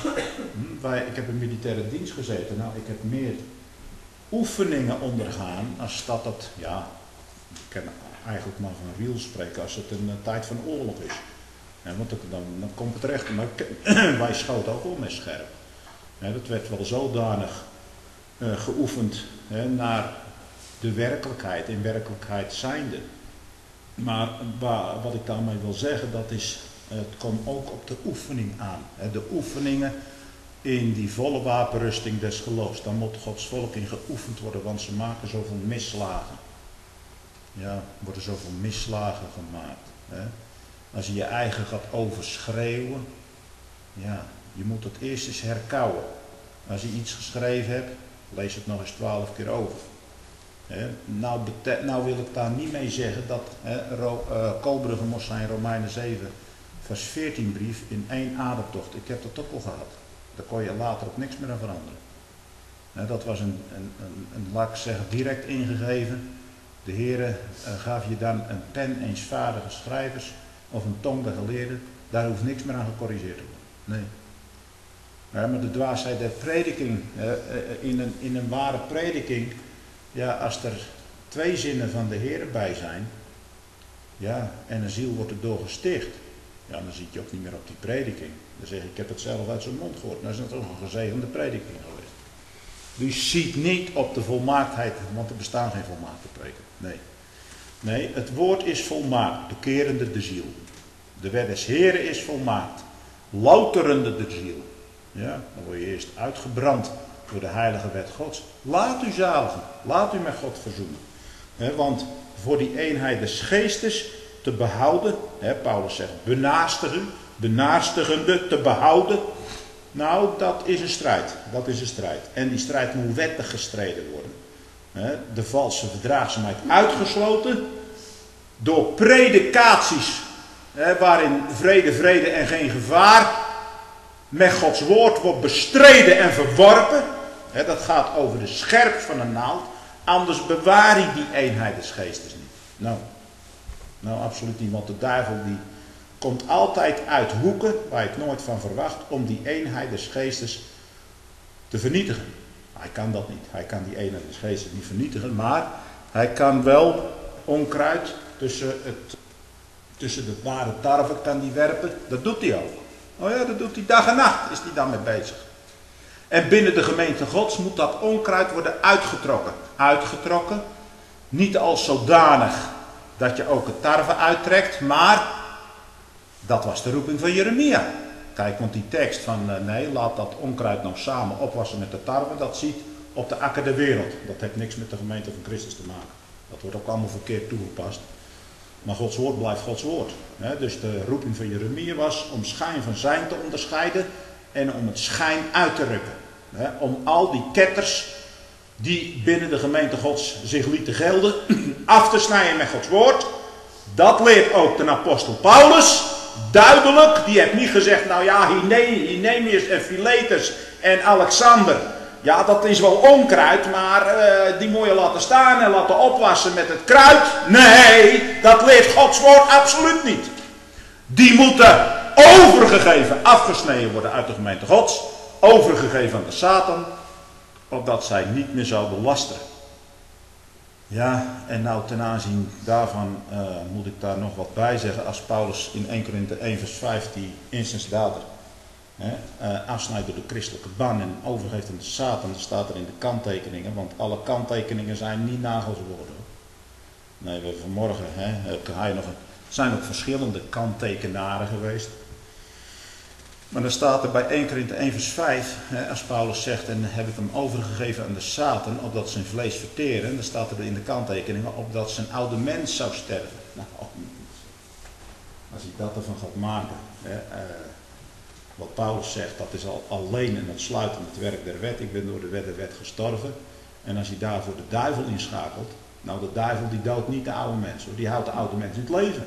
Hm, wij, ik heb in militaire dienst gezeten. Nou, ik heb meer oefeningen ondergaan als dat het, ja, ik kan eigenlijk maar van real spreken als het een uh, tijd van oorlog is. Ja, want het, dan, dan komt het recht. Maar wij schoten ook wel met scherp. Ja, dat werd wel zodanig uh, geoefend hè, naar de werkelijkheid, in werkelijkheid zijnde. Maar waar, wat ik daarmee wil zeggen, dat is, het komt ook op de oefening aan. Hè, de oefeningen in die volle wapenrusting des geloofs. Dan moet Gods volk in geoefend worden, want ze maken zoveel misslagen. Ja, er worden zoveel misslagen gemaakt. Hè. Als je je eigen gaat overschreeuwen, ja, je moet het eerst eens herkauwen. Als je iets geschreven hebt, lees het nog eens twaalf keer over. He, nou, nou wil ik daar niet mee zeggen dat he, Ro, uh, Koolbrugge moest zijn Romeinen zeven vers veertien brief in één ademtocht. Ik heb dat ook al gehad. Daar kon je later op niks meer aan veranderen. He, dat was een, een, een, een, laat ik zeggen, direct ingegeven. De Heere uh, gaf je dan een pen eensvaardige schrijvers of een tong de geleerden. Daar hoeft niks meer aan gecorrigeerd te worden. Nee. Ja, maar de dwaasheid der prediking, uh, uh, in, een, in een ware prediking. Ja, als er twee zinnen van de Heer bij zijn, ja, en een ziel wordt erdoor gesticht, ja, dan zit je ook niet meer op die prediking. Dan zeg je, ik heb het zelf uit zijn mond gehoord. Nou is dat ook een gezegende prediking geweest. Dus ziet niet op de volmaaktheid, want er bestaan geen volmaakte preken. Nee. Nee, het woord is volmaakt, bekerende de ziel. De wet des Heeren is volmaakt, louterende de ziel. Ja, dan word je eerst uitgebrand door de heilige wet Gods. Laat u zaligen. Laat u met God verzoenen. He, want voor die eenheid des geestes te behouden. He, Paulus zegt benaastigen. Benaastigende te behouden. Nou, dat is een strijd. Dat is een strijd. En die strijd moet wettig gestreden worden. He, de valse verdraagzaamheid uitgesloten. Door predikaties. He, waarin vrede, vrede en geen gevaar. Met Gods woord wordt bestreden en verworpen. He, dat gaat over de scherp van een naald. Anders bewaar je die eenheid des geestes niet. Nou, nou absoluut niet. Want de duivel die komt altijd uit hoeken waar je het nooit van verwacht. Om die eenheid des geestes te vernietigen. Hij kan dat niet. Hij kan die eenheid des geestes niet vernietigen. Maar hij kan wel onkruid tussen, het, tussen de ware tarwe kan die werpen. Dat doet hij ook. Oh ja, dat doet hij dag en nacht. Is hij dan mee bezig. En binnen de gemeente Gods moet dat onkruid worden uitgetrokken. Uitgetrokken. Niet als zodanig dat je ook het tarwe uittrekt. Maar dat was de roeping van Jeremia. Kijk, want die tekst van uh, nee, laat dat onkruid nou samen opwassen met de tarwe. Dat ziet op de akker der wereld. Dat heeft niks met de gemeente van Christus te maken. Dat wordt ook allemaal verkeerd toegepast. Maar Gods woord blijft Gods woord. He, dus de roeping van Jeremia was om schijn van zijn te onderscheiden. En om het schijn uit te rukken. He, om al die ketters die binnen de gemeente Gods zich lieten gelden. Af te snijden met Gods woord. Dat leert ook de apostel Paulus. Duidelijk. Die heeft niet gezegd. Nou ja, Hynemius en Philetus en Alexander. Ja, dat is wel onkruid, maar uh, die moet je laten staan en laten opwassen met het kruid. Nee, dat leert Gods woord absoluut niet. Die moeten overgegeven, afgesneden worden uit de gemeente Gods. Overgegeven aan de Satan. opdat zij niet meer zouden lasteren. Ja, en nou ten aanzien daarvan uh, moet ik daar nog wat bij zeggen. Als Paulus in Eerste Korinthe één vers vijf die instensdader uh, afsnijdt door de christelijke ban en overgeeft aan de Satan, dan staat er in de kanttekeningen, want alle kanttekeningen zijn niet nagelswoorden. Nee, we hebben vanmorgen, hè, hij nog een, zijn ook verschillende kanttekenaren geweest. Maar dan staat er bij Eerste Korinthe één vers vijf, hè, als Paulus zegt, en heb ik hem overgegeven aan de Satan, opdat zijn vlees verteren. Dan staat er in de kanttekeningen, opdat zijn oude mens zou sterven. Nou, als hij dat ervan gaat maken, hè, uh, wat Paulus zegt, dat is al alleen en uitsluitend het werk der wet. Ik ben door de wet der wet gestorven. En als hij daarvoor de duivel inschakelt, nou de duivel die doodt niet de oude mens, hoor. Die houdt de oude mens in het leven.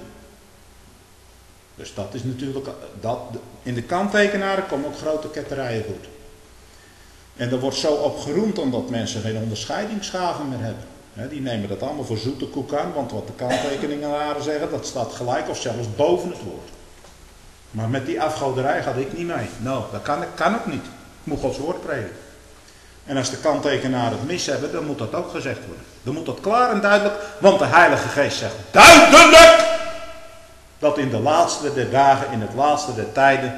Dus dat is natuurlijk, dat, in de kanttekenaren komen ook grote ketterijen goed. En er wordt zo op geroemd omdat mensen geen onderscheidingsgaven meer hebben. He, die nemen dat allemaal voor zoete koek aan, want wat de kanttekenaren zeggen, dat staat gelijk of zelfs boven het woord. Maar met die afgoderij ga ik niet mee. Nou, dat kan, kan ook niet. Ik moet Gods woord prediken. En als de kanttekenaren het mis hebben, dan moet dat ook gezegd worden. Dan moet dat klaar en duidelijk, want de Heilige Geest zegt duidelijk dat in de laatste der dagen, in het laatste der tijden,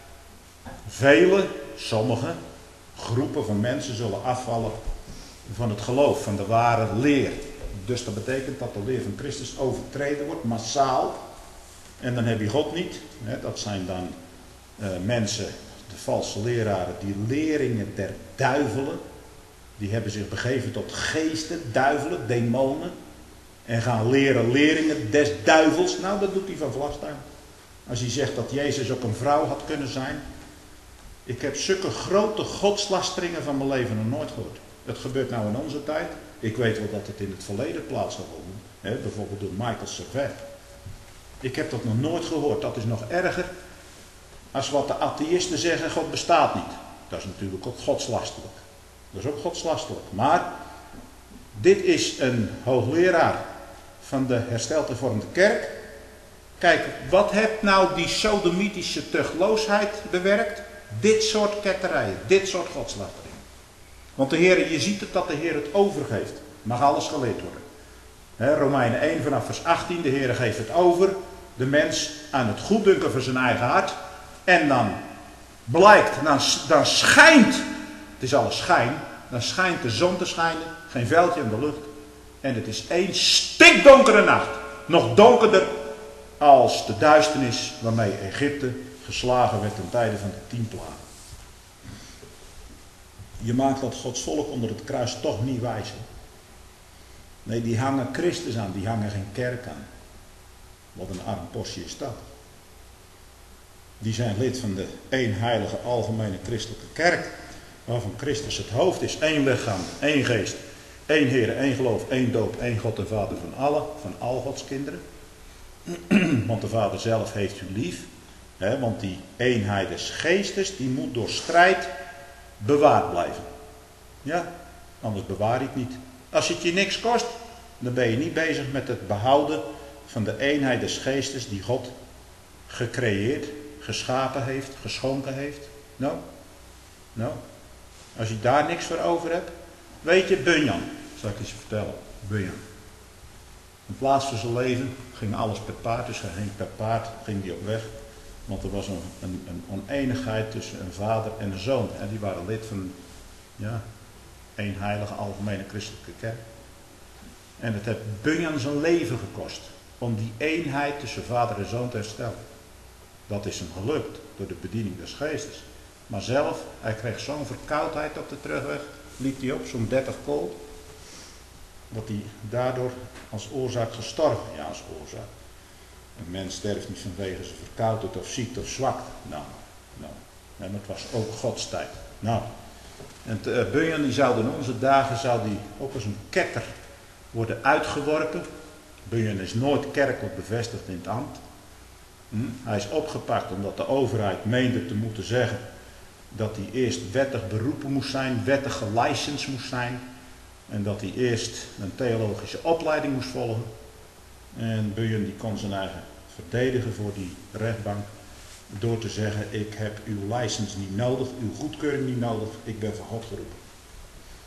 vele, sommige groepen van mensen zullen afvallen van het geloof, van de ware leer. Dus dat betekent dat de leer van Christus overtreden wordt, massaal. En dan heb je God niet. Hè, dat zijn dan uh, mensen, de valse leraren, die leringen der duivelen. Die hebben zich begeven tot geesten, duivelen, demonen. En gaan leren leringen des duivels. Nou, dat doet hij van Vlastuin. Als hij zegt dat Jezus ook een vrouw had kunnen zijn. Ik heb zulke grote godslasteringen van mijn leven nog nooit gehoord. Het gebeurt nou in onze tijd. Ik weet wel dat het in het verleden plaatsgevonden. Hè, bijvoorbeeld door Michael Servet. Ik heb dat nog nooit gehoord. Dat is nog erger als wat de atheïsten zeggen, God bestaat niet. Dat is natuurlijk ook godslastelijk. Dat is ook godslastelijk. Maar dit is een hoogleraar van de hersteld hervormde kerk. Kijk, wat heeft nou die sodomitische tuchtloosheid bewerkt? Dit soort ketterijen, dit soort godslasteringen. Want de Heer, je ziet het dat de Heer het overgeeft. Mag alles geleerd worden. He, Romeinen één vanaf vers achttien, de Heer geeft het over. De mens aan het goeddunken van zijn eigen hart. En dan blijkt, dan, dan schijnt, het is alles schijn, dan schijnt de zon te schijnen, geen veldje in de lucht. En het is één stikdonkere nacht. Nog donkerder als de duisternis waarmee Egypte geslagen werd ten tijde van de tien plagen. Je maakt dat Gods volk onder het kruis toch niet wijs. Hè? Nee, die hangen Christus aan, die hangen geen kerk aan. Wat een arm postje is dat. Die zijn lid van de één heilige algemene christelijke kerk. Waarvan Christus het hoofd is. Één lichaam, één geest. Één Heer, één geloof, één doop, één God en Vader van allen. Van al Gods kinderen. Want de Vader zelf heeft u lief. Hè, want die eenheid des geestes, die moet door strijd bewaard blijven. Ja, anders bewaar je het niet. Als het je niks kost, dan ben je niet bezig met het behouden van de eenheid des geestes die God gecreëerd, geschapen heeft, geschonken heeft. Nou, nou, als je daar niks voor over hebt, weet je, Bunyan, zal ik eens vertellen, Bunyan. In plaats van zijn leven ging alles per paard, dus hij ging per paard, ging hij op weg. Want er was een, een, een oneenigheid tussen een vader en een zoon. En die waren lid van, ja, één heilige algemene christelijke kerk. En het heeft Bunyan zijn leven gekost om die eenheid tussen vader en zoon te herstellen. Dat is hem gelukt door de bediening des geestes. Maar zelf, hij kreeg zo'n verkoudheid op de terugweg, liep hij op, zo'n dertig kool, dat hij daardoor als oorzaak gestorven. Ja, als oorzaak. Een mens sterft niet vanwege zijn verkoudheid of ziekte of zwakte. Nou, nou. Nee, maar het was ook Gods tijd. Nou, en uh, Bunyan die zou in onze dagen zou die ook als een ketter worden uitgeworpen. Bunyan is nooit kerkelijk bevestigd in het ambt. Hm? Hij is opgepakt omdat de overheid meende te moeten zeggen dat hij eerst wettig beroepen moest zijn, wettig gelicensed moest zijn. En dat hij eerst een theologische opleiding moest volgen. En Bunyan die kon zijn eigen verdedigen voor die rechtbank door te zeggen, ik heb uw license niet nodig, uw goedkeuring niet nodig, ik ben van God geroepen.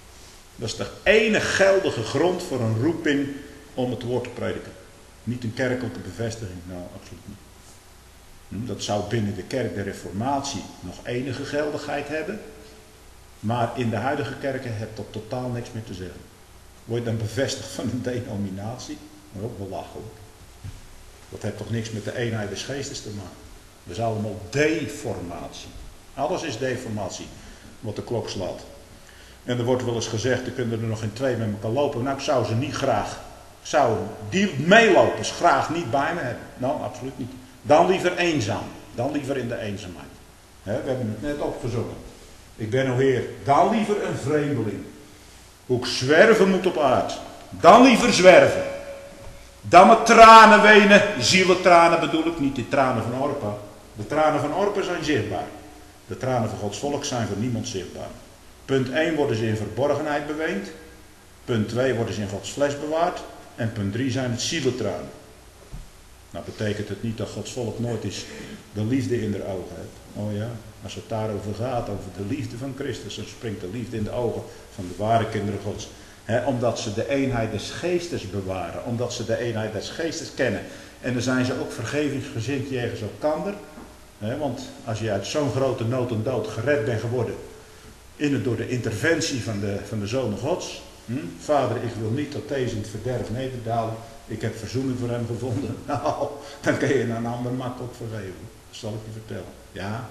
Dat is de enige geldige grond voor een roeping om het woord te prediken. Niet een kerkelijke bevestiging, nou absoluut niet. Dat zou binnen de kerk der reformatie nog enige geldigheid hebben. Maar in de huidige kerken heeft dat totaal niks meer te zeggen. Word je dan bevestigd van een denominatie? Maar ook belachelijk. Dat heeft toch niks met de eenheid des geestes te maken. Dat is allemaal deformatie. Alles is deformatie, wat de klok slaat. En er wordt wel eens gezegd, er kunnen er nog in twee met elkaar lopen. Nou, ik zou ze niet graag, ik zou die meelopers graag niet bij me hebben. Nou, absoluut niet. Dan liever eenzaam. Dan liever in de eenzaamheid. He, we hebben het net opgezongen. Ik ben nou Heer, dan liever een vreemdeling. Hoe ik zwerven moet op aard. Dan liever zwerven. Dan met tranen wenen. Zielentranen bedoel ik, niet de tranen van Orpa. De tranen van Orpa zijn zichtbaar. De tranen van Gods volk zijn voor niemand zichtbaar. Punt één worden ze in verborgenheid beweend. Punt twee worden ze in Gods fles bewaard. En punt drie zijn het zielentranen. Nou betekent het niet dat Gods volk nooit eens de liefde in de ogen heeft. Oh ja, als het daarover gaat, over de liefde van Christus, dan springt de liefde in de ogen van de ware kinderen Gods. He, omdat ze de eenheid des geestes bewaren, omdat ze de eenheid des geestes kennen. En dan zijn ze ook vergevingsgezind jegens elkander. He, want als je uit zo'n grote nood en dood gered bent geworden, in het, door de interventie van de, van de Zoon Gods. Hm? Vader, ik wil niet dat deze in het verderf nederdalen. Ik heb verzoening voor hem gevonden. Nou, dan kun je een ander makkelijk vergeven. Dat zal ik je vertellen. Ja.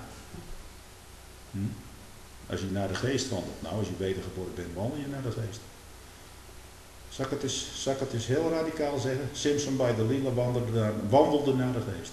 Hm? Als je naar de geest wandelt. Nou, als je wedergeboren bent, wandel je naar de geest. Zal ik het eens, zal ik het eens heel radicaal zeggen? Simpson bij de Lila wandelde naar, wandelde naar de geest.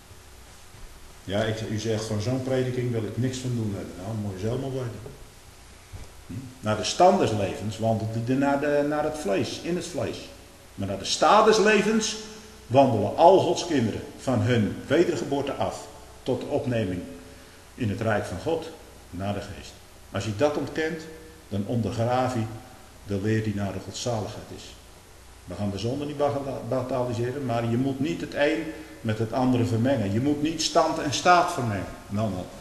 Ja, ik, u zegt van zo'n prediking wil ik niks van doen hebben. Nou, moet je zelf maar worden. Hm? Naar de stand des levens wandelde hij naar, de, naar het vlees, in het vlees. Maar naar de staat des levens wandelen al Gods kinderen van hun wedergeboorte af tot de opneming in het rijk van God naar de geest. Als je dat ontkent, dan ondergraaf je de leer die naar de godzaligheid is. We gaan de zonde niet bagatelliseren, maar je moet niet het een met het andere vermengen. Je moet niet stand en staat vermengen. Nou, nou.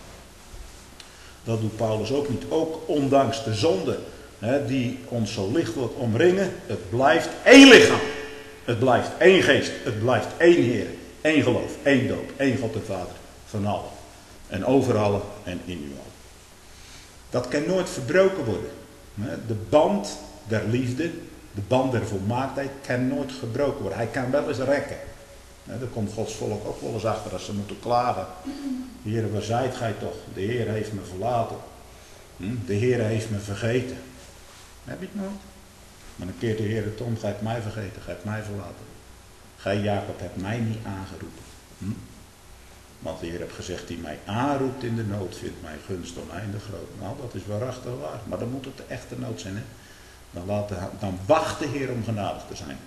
Dat doet Paulus ook niet. Ook ondanks de zonde hè, die ons zo lichtelijk omringen. Het blijft één lichaam. Het blijft één geest. Het blijft één Heer. Één geloof. Één doop. Één God en Vader. Van allen. En over allen en in u allen. Dat kan nooit verbroken worden. De band der liefde. De band der volmaaktheid kan nooit gebroken worden. Hij kan wel eens rekken. Daar komt Gods volk ook wel eens achter als ze moeten klagen. Heer, waar zijt gij toch? De Heer heeft me verlaten. De Heer heeft me vergeten. Heb je het nooit? Maar dan keert de Heer het om. Gij hebt mij vergeten. Gij hebt mij verlaten. Gij, Jacob, hebt mij niet aangeroepen. Hm? Want de Heer heeft gezegd, die mij aanroept in de nood, vindt mijn gunst oneindig groot. Nou, dat is waarachtig waar. Maar dan moet het de echte nood zijn. Hè? Dan, laat de, dan wacht de Heer om genadig te zijn.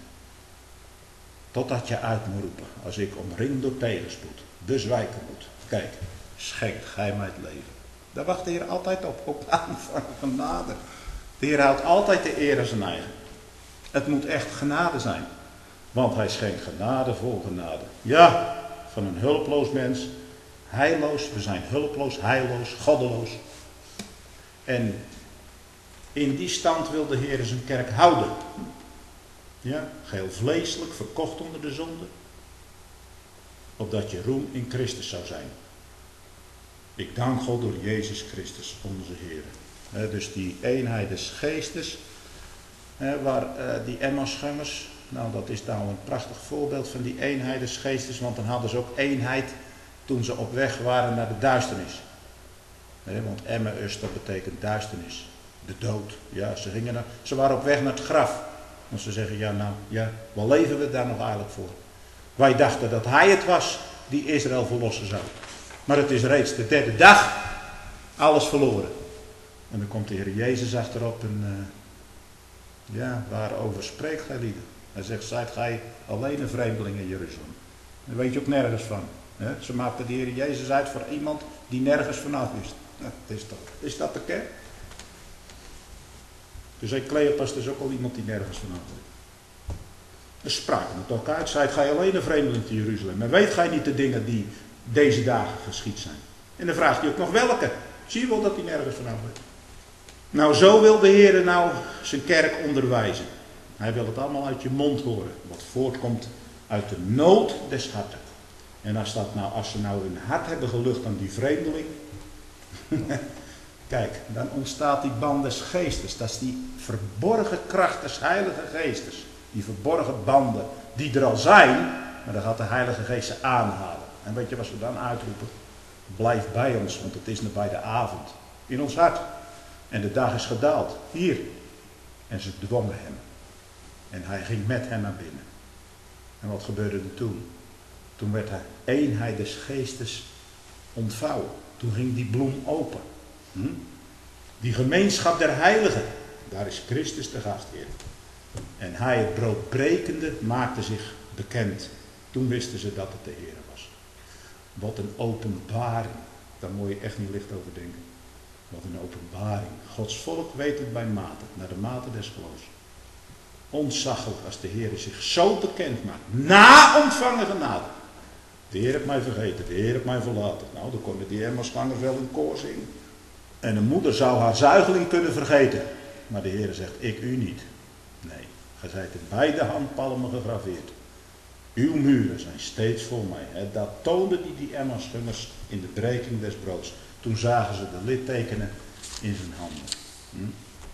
Totdat je uit moet roepen. Als ik omringd door tegenspoed. Dus wijken moet. Kijk, schenkt gij mij het leven. Daar wacht de Heer altijd op. Op aanvang van genade. De Heer houdt altijd de eer aan zijn eigen. Het moet echt genade zijn. Want hij schenkt genade vol genade. Ja, van een hulpeloos mens. Heilloos. We zijn hulpeloos, heilloos, goddeloos. En in die stand wil de Heer zijn kerk houden. Ja, geheel vleeselijk, verkocht onder de zonde. Opdat je roem in Christus zou zijn. Ik dank God door Jezus Christus, onze Heer. He, dus die eenheid des geestes. He, waar uh, die Emmausgangers. Nou, dat is nou een prachtig voorbeeld van die eenheid des geestes. Want dan hadden ze ook eenheid toen ze op weg waren naar de duisternis. He, want Emmaus, dat betekent duisternis. De dood. Ja, ze, gingen naar, ze waren op weg naar het graf. Want ze zeggen, ja nou, ja, waar leven we daar nog eigenlijk voor? Wij dachten dat hij het was die Israël verlossen zou. Maar het is reeds de derde dag alles verloren. En dan komt de Heer Jezus achterop en uh, ja, waarover spreekt gij lieden? Hij zegt, zijt gij alleen een vreemdeling in Jeruzalem? Daar weet je ook nergens van. Hè? Ze maakten de Heer Jezus uit voor iemand die nergens vanaf wist. Nou, is, dat, is dat de kerk? Dus hij Cleopas is ook al iemand die nergens vanaf weet. Dus spraken het ook uit. Zijt gij alleen een vreemdeling in Jeruzalem? Maar weet gij niet de dingen die deze dagen geschied zijn? En dan vraagt hij ook nog welke. Zie je wel dat hij nergens vanaf weet. Nou, zo wil de Heer nou zijn kerk onderwijzen. Hij wil het allemaal uit je mond horen. Wat voortkomt uit de nood des harten. En als, dat nou, als ze nou hun hart hebben gelucht aan die vreemdeling. Kijk, dan ontstaat die band des geestes. Dat is die verborgen kracht des heilige geestes. Die verborgen banden die er al zijn. Maar dan gaat de heilige geest ze aanhalen. En weet je wat ze dan uitroepen? Blijf bij ons, want het is nabij de avond. In ons hart. En de dag is gedaald. Hier. En ze dwongen hem. En hij ging met hen naar binnen. En wat gebeurde er toen? Toen werd de eenheid des geestes ontvouwen. Toen ging die bloem open. Hm? Die gemeenschap der heiligen. Daar is Christus de gastheer. En hij, het broodbrekende, maakte zich bekend. Toen wisten ze dat het de Heer was. Wat een openbaring. Daar moet je echt niet licht over denken. Wat een openbaring. Gods volk weet het bij mate. Naar de mate des geloofs. Ontzaglijk als de Heer zich zo bekend maakt. Na ontvangen genade. De Heer heeft mij vergeten. De Heer heeft mij verlaten. Nou, dan konden die Emmausgangers wel in koor zingen. En een moeder zou haar zuigeling kunnen vergeten. Maar de Heer zegt, ik u niet. Nee, gij zijt in beide handpalmen gegraveerd. Uw muren zijn steeds voor mij. Dat toonde die, die Emmausgangers in de breking des broods. Toen zagen ze de littekenen in zijn handen. Hm?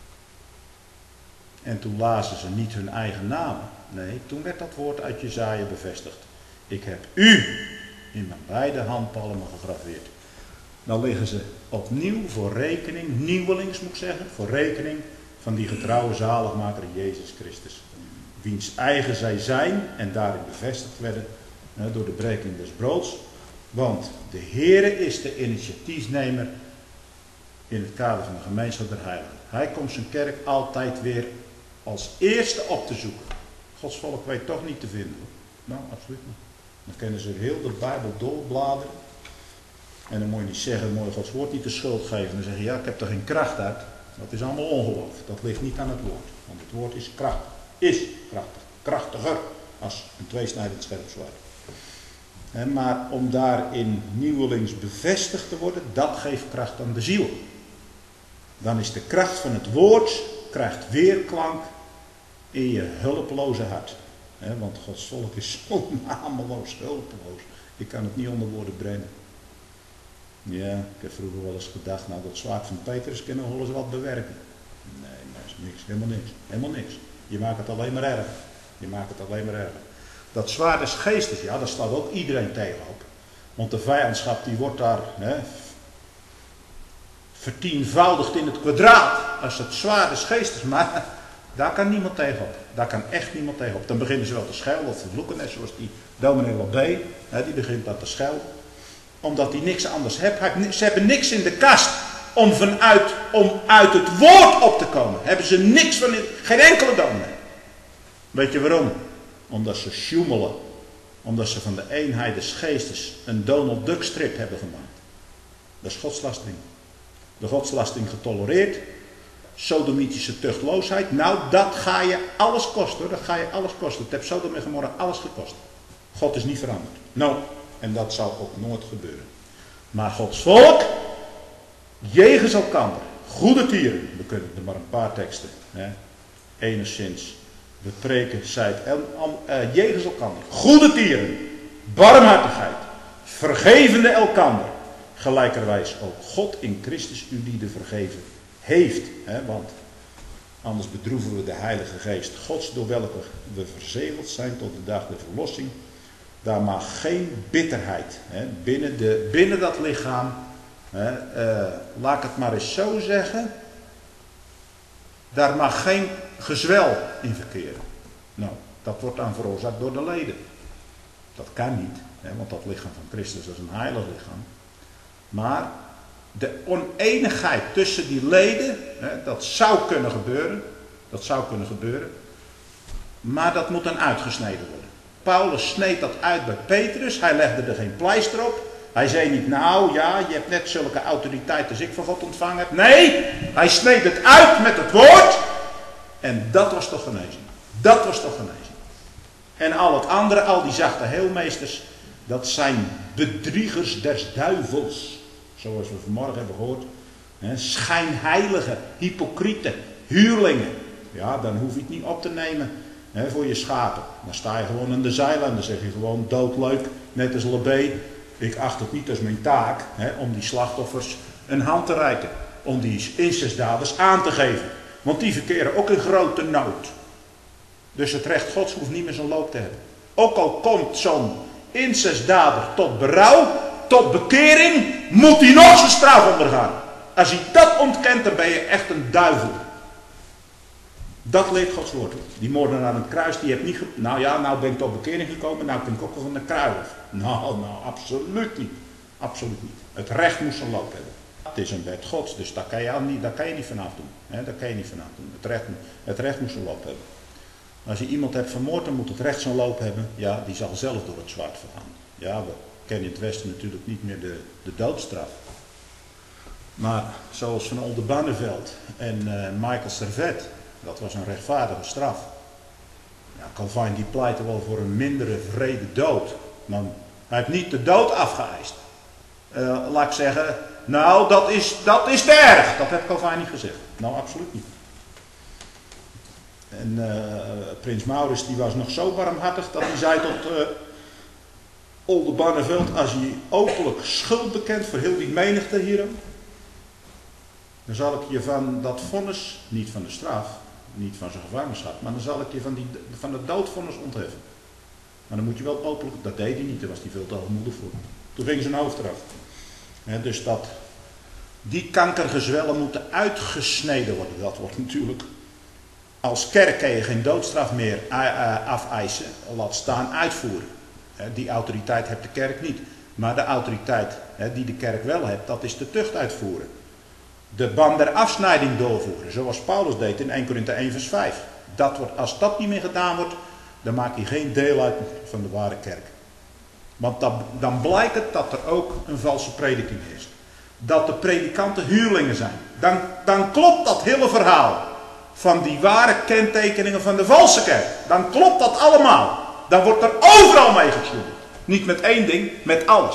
En toen lazen ze niet hun eigen namen. Nee, toen werd dat woord uit Jesaja bevestigd. Ik heb u in mijn beide handpalmen gegraveerd. Dan liggen ze opnieuw voor rekening, nieuwelings moet ik zeggen, voor rekening van die getrouwe zaligmaker Jezus Christus. Wiens eigen zij zijn en daarin bevestigd werden hè, door de breking des broods. Want de Heere is de initiatiefnemer in het kader van de gemeenschap der heiligen. Hij komt zijn kerk altijd weer als eerste op te zoeken. Gods volk weet toch niet te vinden. Nou, absoluut niet. Dan kunnen ze heel de Bijbel doorbladeren. En dan moet je niet zeggen, moet je Gods woord niet de schuld geven. Dan zeg je, ja, ik heb er geen kracht uit. Dat is allemaal ongeloof. Dat ligt niet aan het woord. Want het woord is krachtig. Is krachtig. Krachtiger als een tweesnijdend scherp zwaard. En maar om daarin nieuwelings bevestigd te worden, dat geeft kracht aan de ziel. Dan is de kracht van het woord, krijgt weerklank in je hulpeloze hart. He, want Gods volk is zo nameloos, hulpeloos. Ik kan het niet onder woorden brengen. Ja, ik heb vroeger wel eens gedacht, nou dat zwaard van Petrus kunnen we wel eens wat bewerken. Nee, dat is niks, helemaal niks, helemaal niks. Je maakt het alleen maar erger. Je maakt het alleen maar erger. Dat zwaard des geestes, ja, daar staat ook iedereen tegenop. Want de vijandschap die wordt daar hè, vertienvoudigd in het kwadraat. Als het zwaard des geestes, maar daar kan niemand tegenop. Daar kan echt niemand tegenop. Dan beginnen ze wel te schelden of te vloeken, net zoals die dominee Labé, hè, die begint dat te schelden. Omdat hij niks anders heeft. Ze hebben niks in de kast om, vanuit, om uit het woord op te komen. Hebben ze niks van, geen enkele dominee. Weet je waarom? Omdat ze sjoemelen. Omdat ze van de eenheid des geestes een Donald Duck strip hebben gemaakt. Dat is godslasting. De godslasting getolereerd. Sodomitische tuchtloosheid. Nou, dat ga je alles kosten hoor. Dat ga je alles kosten. Het heeft Sodom en Gomorra alles gekost. God is niet veranderd. Nou, en dat zal ook nooit gebeuren. Maar Gods volk, jegens elkander, goede tieren. We kunnen er maar een paar teksten. Hè, enigszins. We preken, zijt uh, jegens elkander. Goede tieren. Barmhartigheid. Vergevende elkander. Gelijkerwijs ook God in Christus u die de vergeven heeft. Hè, want anders bedroeven we de Heilige Geest Gods door welke we verzegeld zijn tot de dag der verlossing. Daar mag geen bitterheid hè, binnen, de, binnen dat lichaam. Hè, uh, laat ik het maar eens zo zeggen. Daar mag geen gezwel in verkeren. Nou, dat wordt dan veroorzaakt door de leden. Dat kan niet, hè, want dat lichaam van Christus is een heilig lichaam. Maar de oneenigheid tussen die leden, hè, dat zou kunnen gebeuren. Dat zou kunnen gebeuren. Maar dat moet dan uitgesneden worden. Paulus sneed dat uit bij Petrus. Hij legde er geen pleister op. Hij zei niet, nou ja, je hebt net zulke autoriteit als ik van God ontvangen heb. Nee, hij sneed het uit met het woord. En dat was toch genezing. Dat was toch genezing. En al het andere, al die zachte heelmeesters, dat zijn bedriegers des duivels. Zoals we vanmorgen hebben gehoord. He, schijnheilige, hypocriete, huurlingen. Ja, dan hoef je het niet op te nemen he, voor je schapen. Dan sta je gewoon aan de zijlijn. Dan zeg je gewoon doodleuk, net als Lebé. Ik acht het niet als mijn taak he, om die slachtoffers een hand te reiken. Om die incestdaders aan te geven. Want die verkeren ook in grote nood. Dus het recht Gods hoeft niet meer zijn loop te hebben. Ook al komt zo'n incestdader tot berouw, tot bekering, moet hij nog zijn straf ondergaan. Als hij dat ontkent, dan ben je echt een duivel. Dat leert Gods woord. Die moordenaar aan het kruis, die heeft niet... Ge... Nou ja, nou ben ik tot bekering gekomen, nou ben ik ook wel van de kruis. Nou, nou, absoluut niet. Absoluut niet. Het recht moest zijn loop hebben. Het is een wet Gods, dus daar kan je, al niet, daar kan je niet vanaf doen. He, daar kan je niet vanaf doen. Het recht, het recht moest zijn loop hebben. Als je iemand hebt vermoord, dan moet het recht zijn loop hebben. Ja, die zal zelf door het zwaard vergaan. Ja, we kennen in het Westen natuurlijk niet meer de, de doodstraf. Maar zoals Van Oldenbarneveld en uh, Michael Servet, dat was een rechtvaardige straf. Ja, Calvin die pleitte wel voor een mindere vrede dood. Maar hij heeft niet de dood afgeëist. Uh, laat ik zeggen, nou dat is, dat is te erg. Dat heeft Calvin niet gezegd. Nou, absoluut niet. En uh, prins Maurits die was nog zo barmhartig dat hij zei tot uh, Oldenbarneveld, als je openlijk schuld bekent voor heel die menigte hier, dan zal ik je van dat vonnis, niet van de straf, niet van zijn gevangenschap, maar dan zal ik je van, die, van het doodvonnis ontheffen. Maar dan moet je wel openlijk, dat deed hij niet, daar was hij veel te hoogmoedig voor. Toen ging zijn hoofd eraf. He, dus dat die kankergezwellen moeten uitgesneden worden, dat wordt natuurlijk... Als kerk kan je geen doodstraf meer afeisen, laat staan uitvoeren. Die autoriteit heeft de kerk niet. Maar de autoriteit die de kerk wel heeft, dat is de tucht uitvoeren. De ban der afsnijding doorvoeren, zoals Paulus deed in Eerste Korinthe één vers vijf. Dat wordt, als dat niet meer gedaan wordt, dan maak je geen deel uit van de ware kerk. Want dan, dan blijkt het dat er ook een valse prediking is. Dat de predikanten huurlingen zijn. Dan, dan klopt dat hele verhaal van die ware kentekeningen van de valse kerk. Dan klopt dat allemaal. Dan wordt er overal mee gesjoemeld. Niet met één ding, met alles.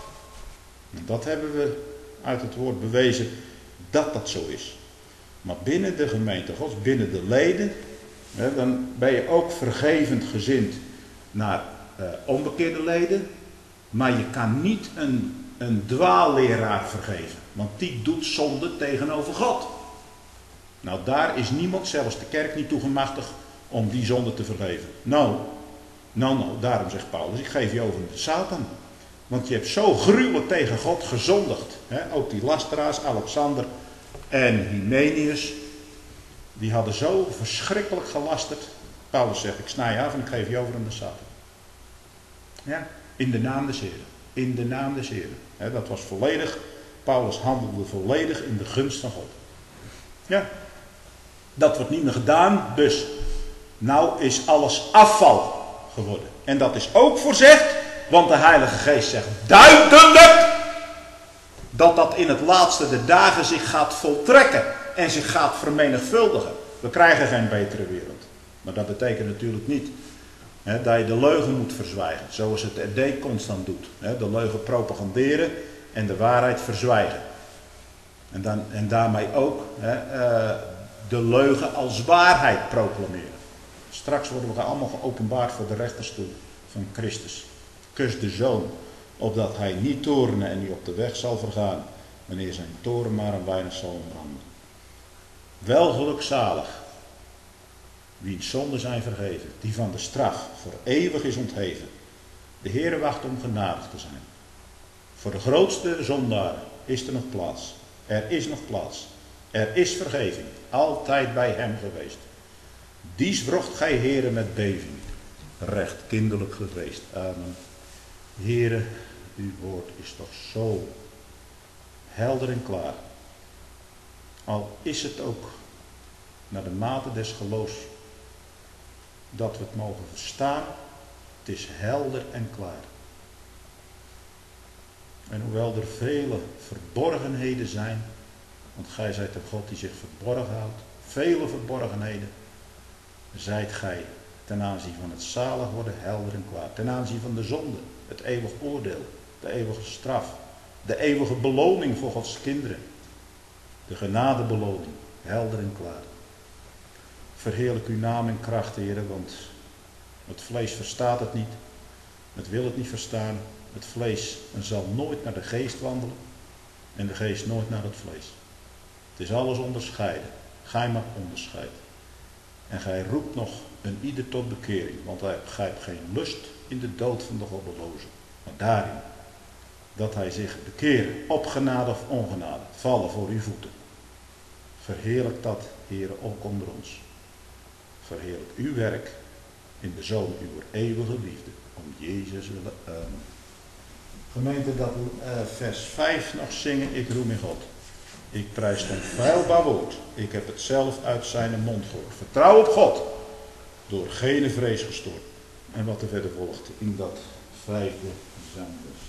En dat hebben we uit het woord bewezen dat dat zo is. Maar binnen de gemeente Gods, binnen de leden, hè, dan ben je ook vergevend gezind naar uh, onbekeerde leden. Maar je kan niet een, een dwaalleraar vergeven. Want die doet zonde tegenover God. Nou, daar is niemand, zelfs de kerk, niet toe gemachtigd om die zonde te vergeven. Nou, nou, nou, daarom zegt Paulus, ik geef je over de Satan. Want je hebt zo gruwelijk tegen God gezondigd. Hè? Ook die lasteraars, Alexander en Hymenius, die hadden zo verschrikkelijk gelasterd. Paulus zegt, ik snij je af en ik geef je over aan de Satan. Ja, in de naam des Heren. In de naam des Heren. Hè, dat was volledig, Paulus handelde volledig in de gunst van God. Ja, dat wordt niet meer gedaan, dus nou is alles afval geworden. En dat is ook voorzegd, want de Heilige Geest zegt duidelijk dat dat in het laatste der dagen zich gaat voltrekken en zich gaat vermenigvuldigen. We krijgen geen betere wereld. Maar dat betekent natuurlijk niet hè, dat je de leugen moet verzwijgen, zoals het R D constant doet. Hè, de leugen propaganderen en de waarheid verzwijgen. En, dan, en daarmee ook hè, uh, de leugen als waarheid proclameren. Straks worden we allemaal geopenbaard voor de rechterstoel van Christus. Kus de Zoon, opdat hij niet torenen en niet op de weg zal vergaan, wanneer zijn toren maar een weinig zal ontbranden. Wel gelukzalig, wiens zonden zijn vergeven, die van de straf voor eeuwig is ontheven. De Heere wacht om genadig te zijn. Voor de grootste zondaren is er nog plaats. Er is nog plaats. Er is vergeving. Altijd bij hem geweest. Dies wrocht gij, Heere, met beving. Recht kinderlijk gevreesd. Amen. Heere, uw woord is toch zo helder en klaar. Al is het ook naar de mate des geloofs dat we het mogen verstaan. Het is helder en klaar. En hoewel er vele verborgenheden zijn, want gij zijt een God die zich verborgen houdt, vele verborgenheden, zijt gij ten aanzien van het zalig worden helder en klaar. Ten aanzien van de zonde, het eeuwig oordeel, de eeuwige straf, de eeuwige beloning voor Gods kinderen. De genadebeloning, helder en klaar. Verheerlijk uw naam en kracht, Heer, want het vlees verstaat het niet. Het wil het niet verstaan. Het vlees zal nooit naar de geest wandelen en de geest nooit naar het vlees. Het is alles onderscheiden. Gij mag onderscheiden. En gij roept nog een ieder tot bekering, want gij hebt geen lust in de dood van de goddeloze, maar daarin dat hij zich bekeren, op genade of ongenade, vallen voor uw voeten. Verheerlijk dat, Heere, ook onder ons. Verheerlijk uw werk in de Zoon uw eeuwige liefde, om Jezus willen. Amen. Gemeente, dat uh, vers vijf nog zingen, ik roem in God. Ik prijs ten feilbaar woord. Ik heb het zelf uit zijn mond gehoord. Vertrouw op God, door geen vrees gestoord. En wat er verder volgt in dat vijfde zangvers.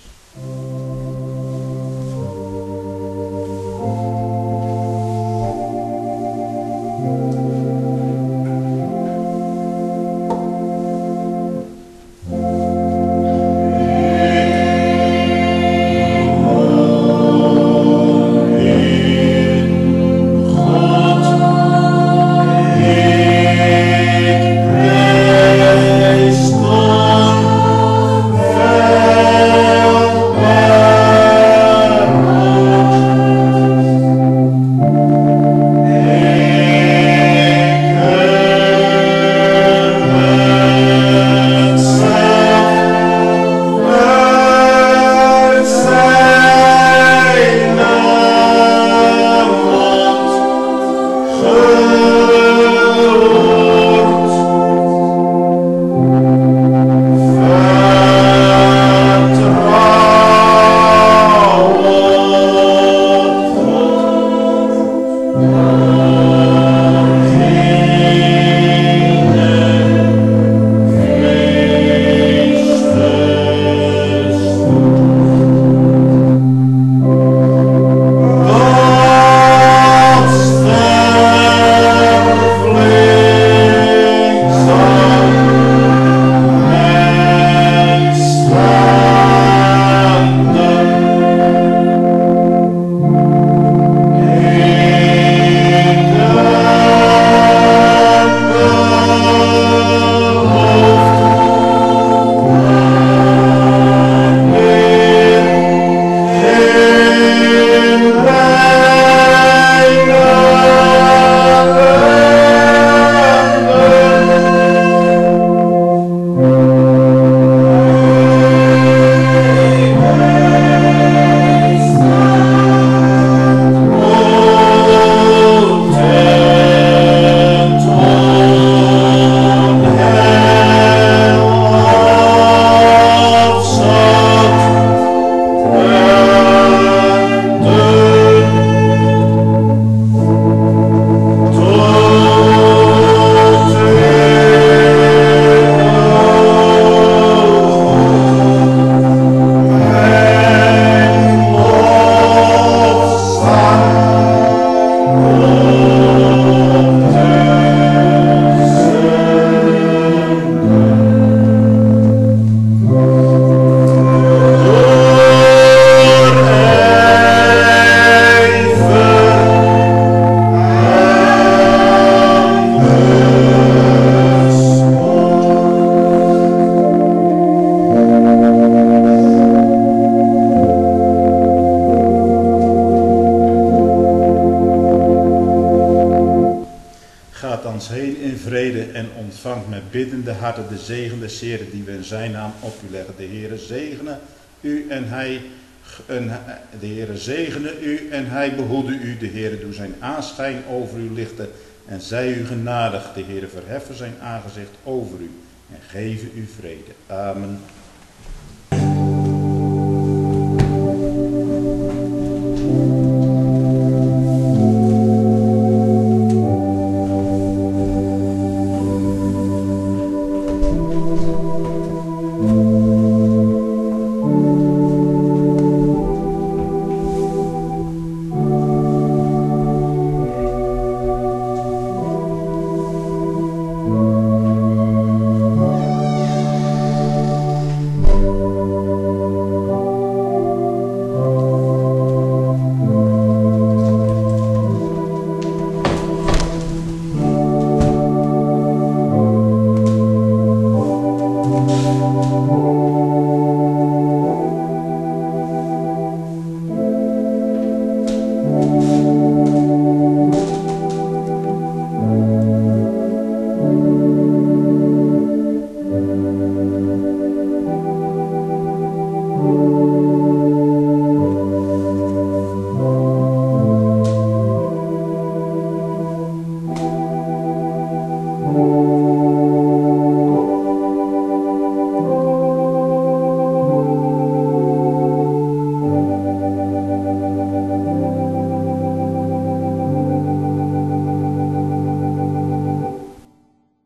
ontvangt met biddende harten de zegen des Heeren die we in zijn naam op u leggen. De Heere zegene u en hij, en, de Heere zegene u en hij behoede u. De Heere doe zijn aanschijn over u lichten en zij u genadig. De Heere verheffen zijn aangezicht over u en geven u vrede. Amen.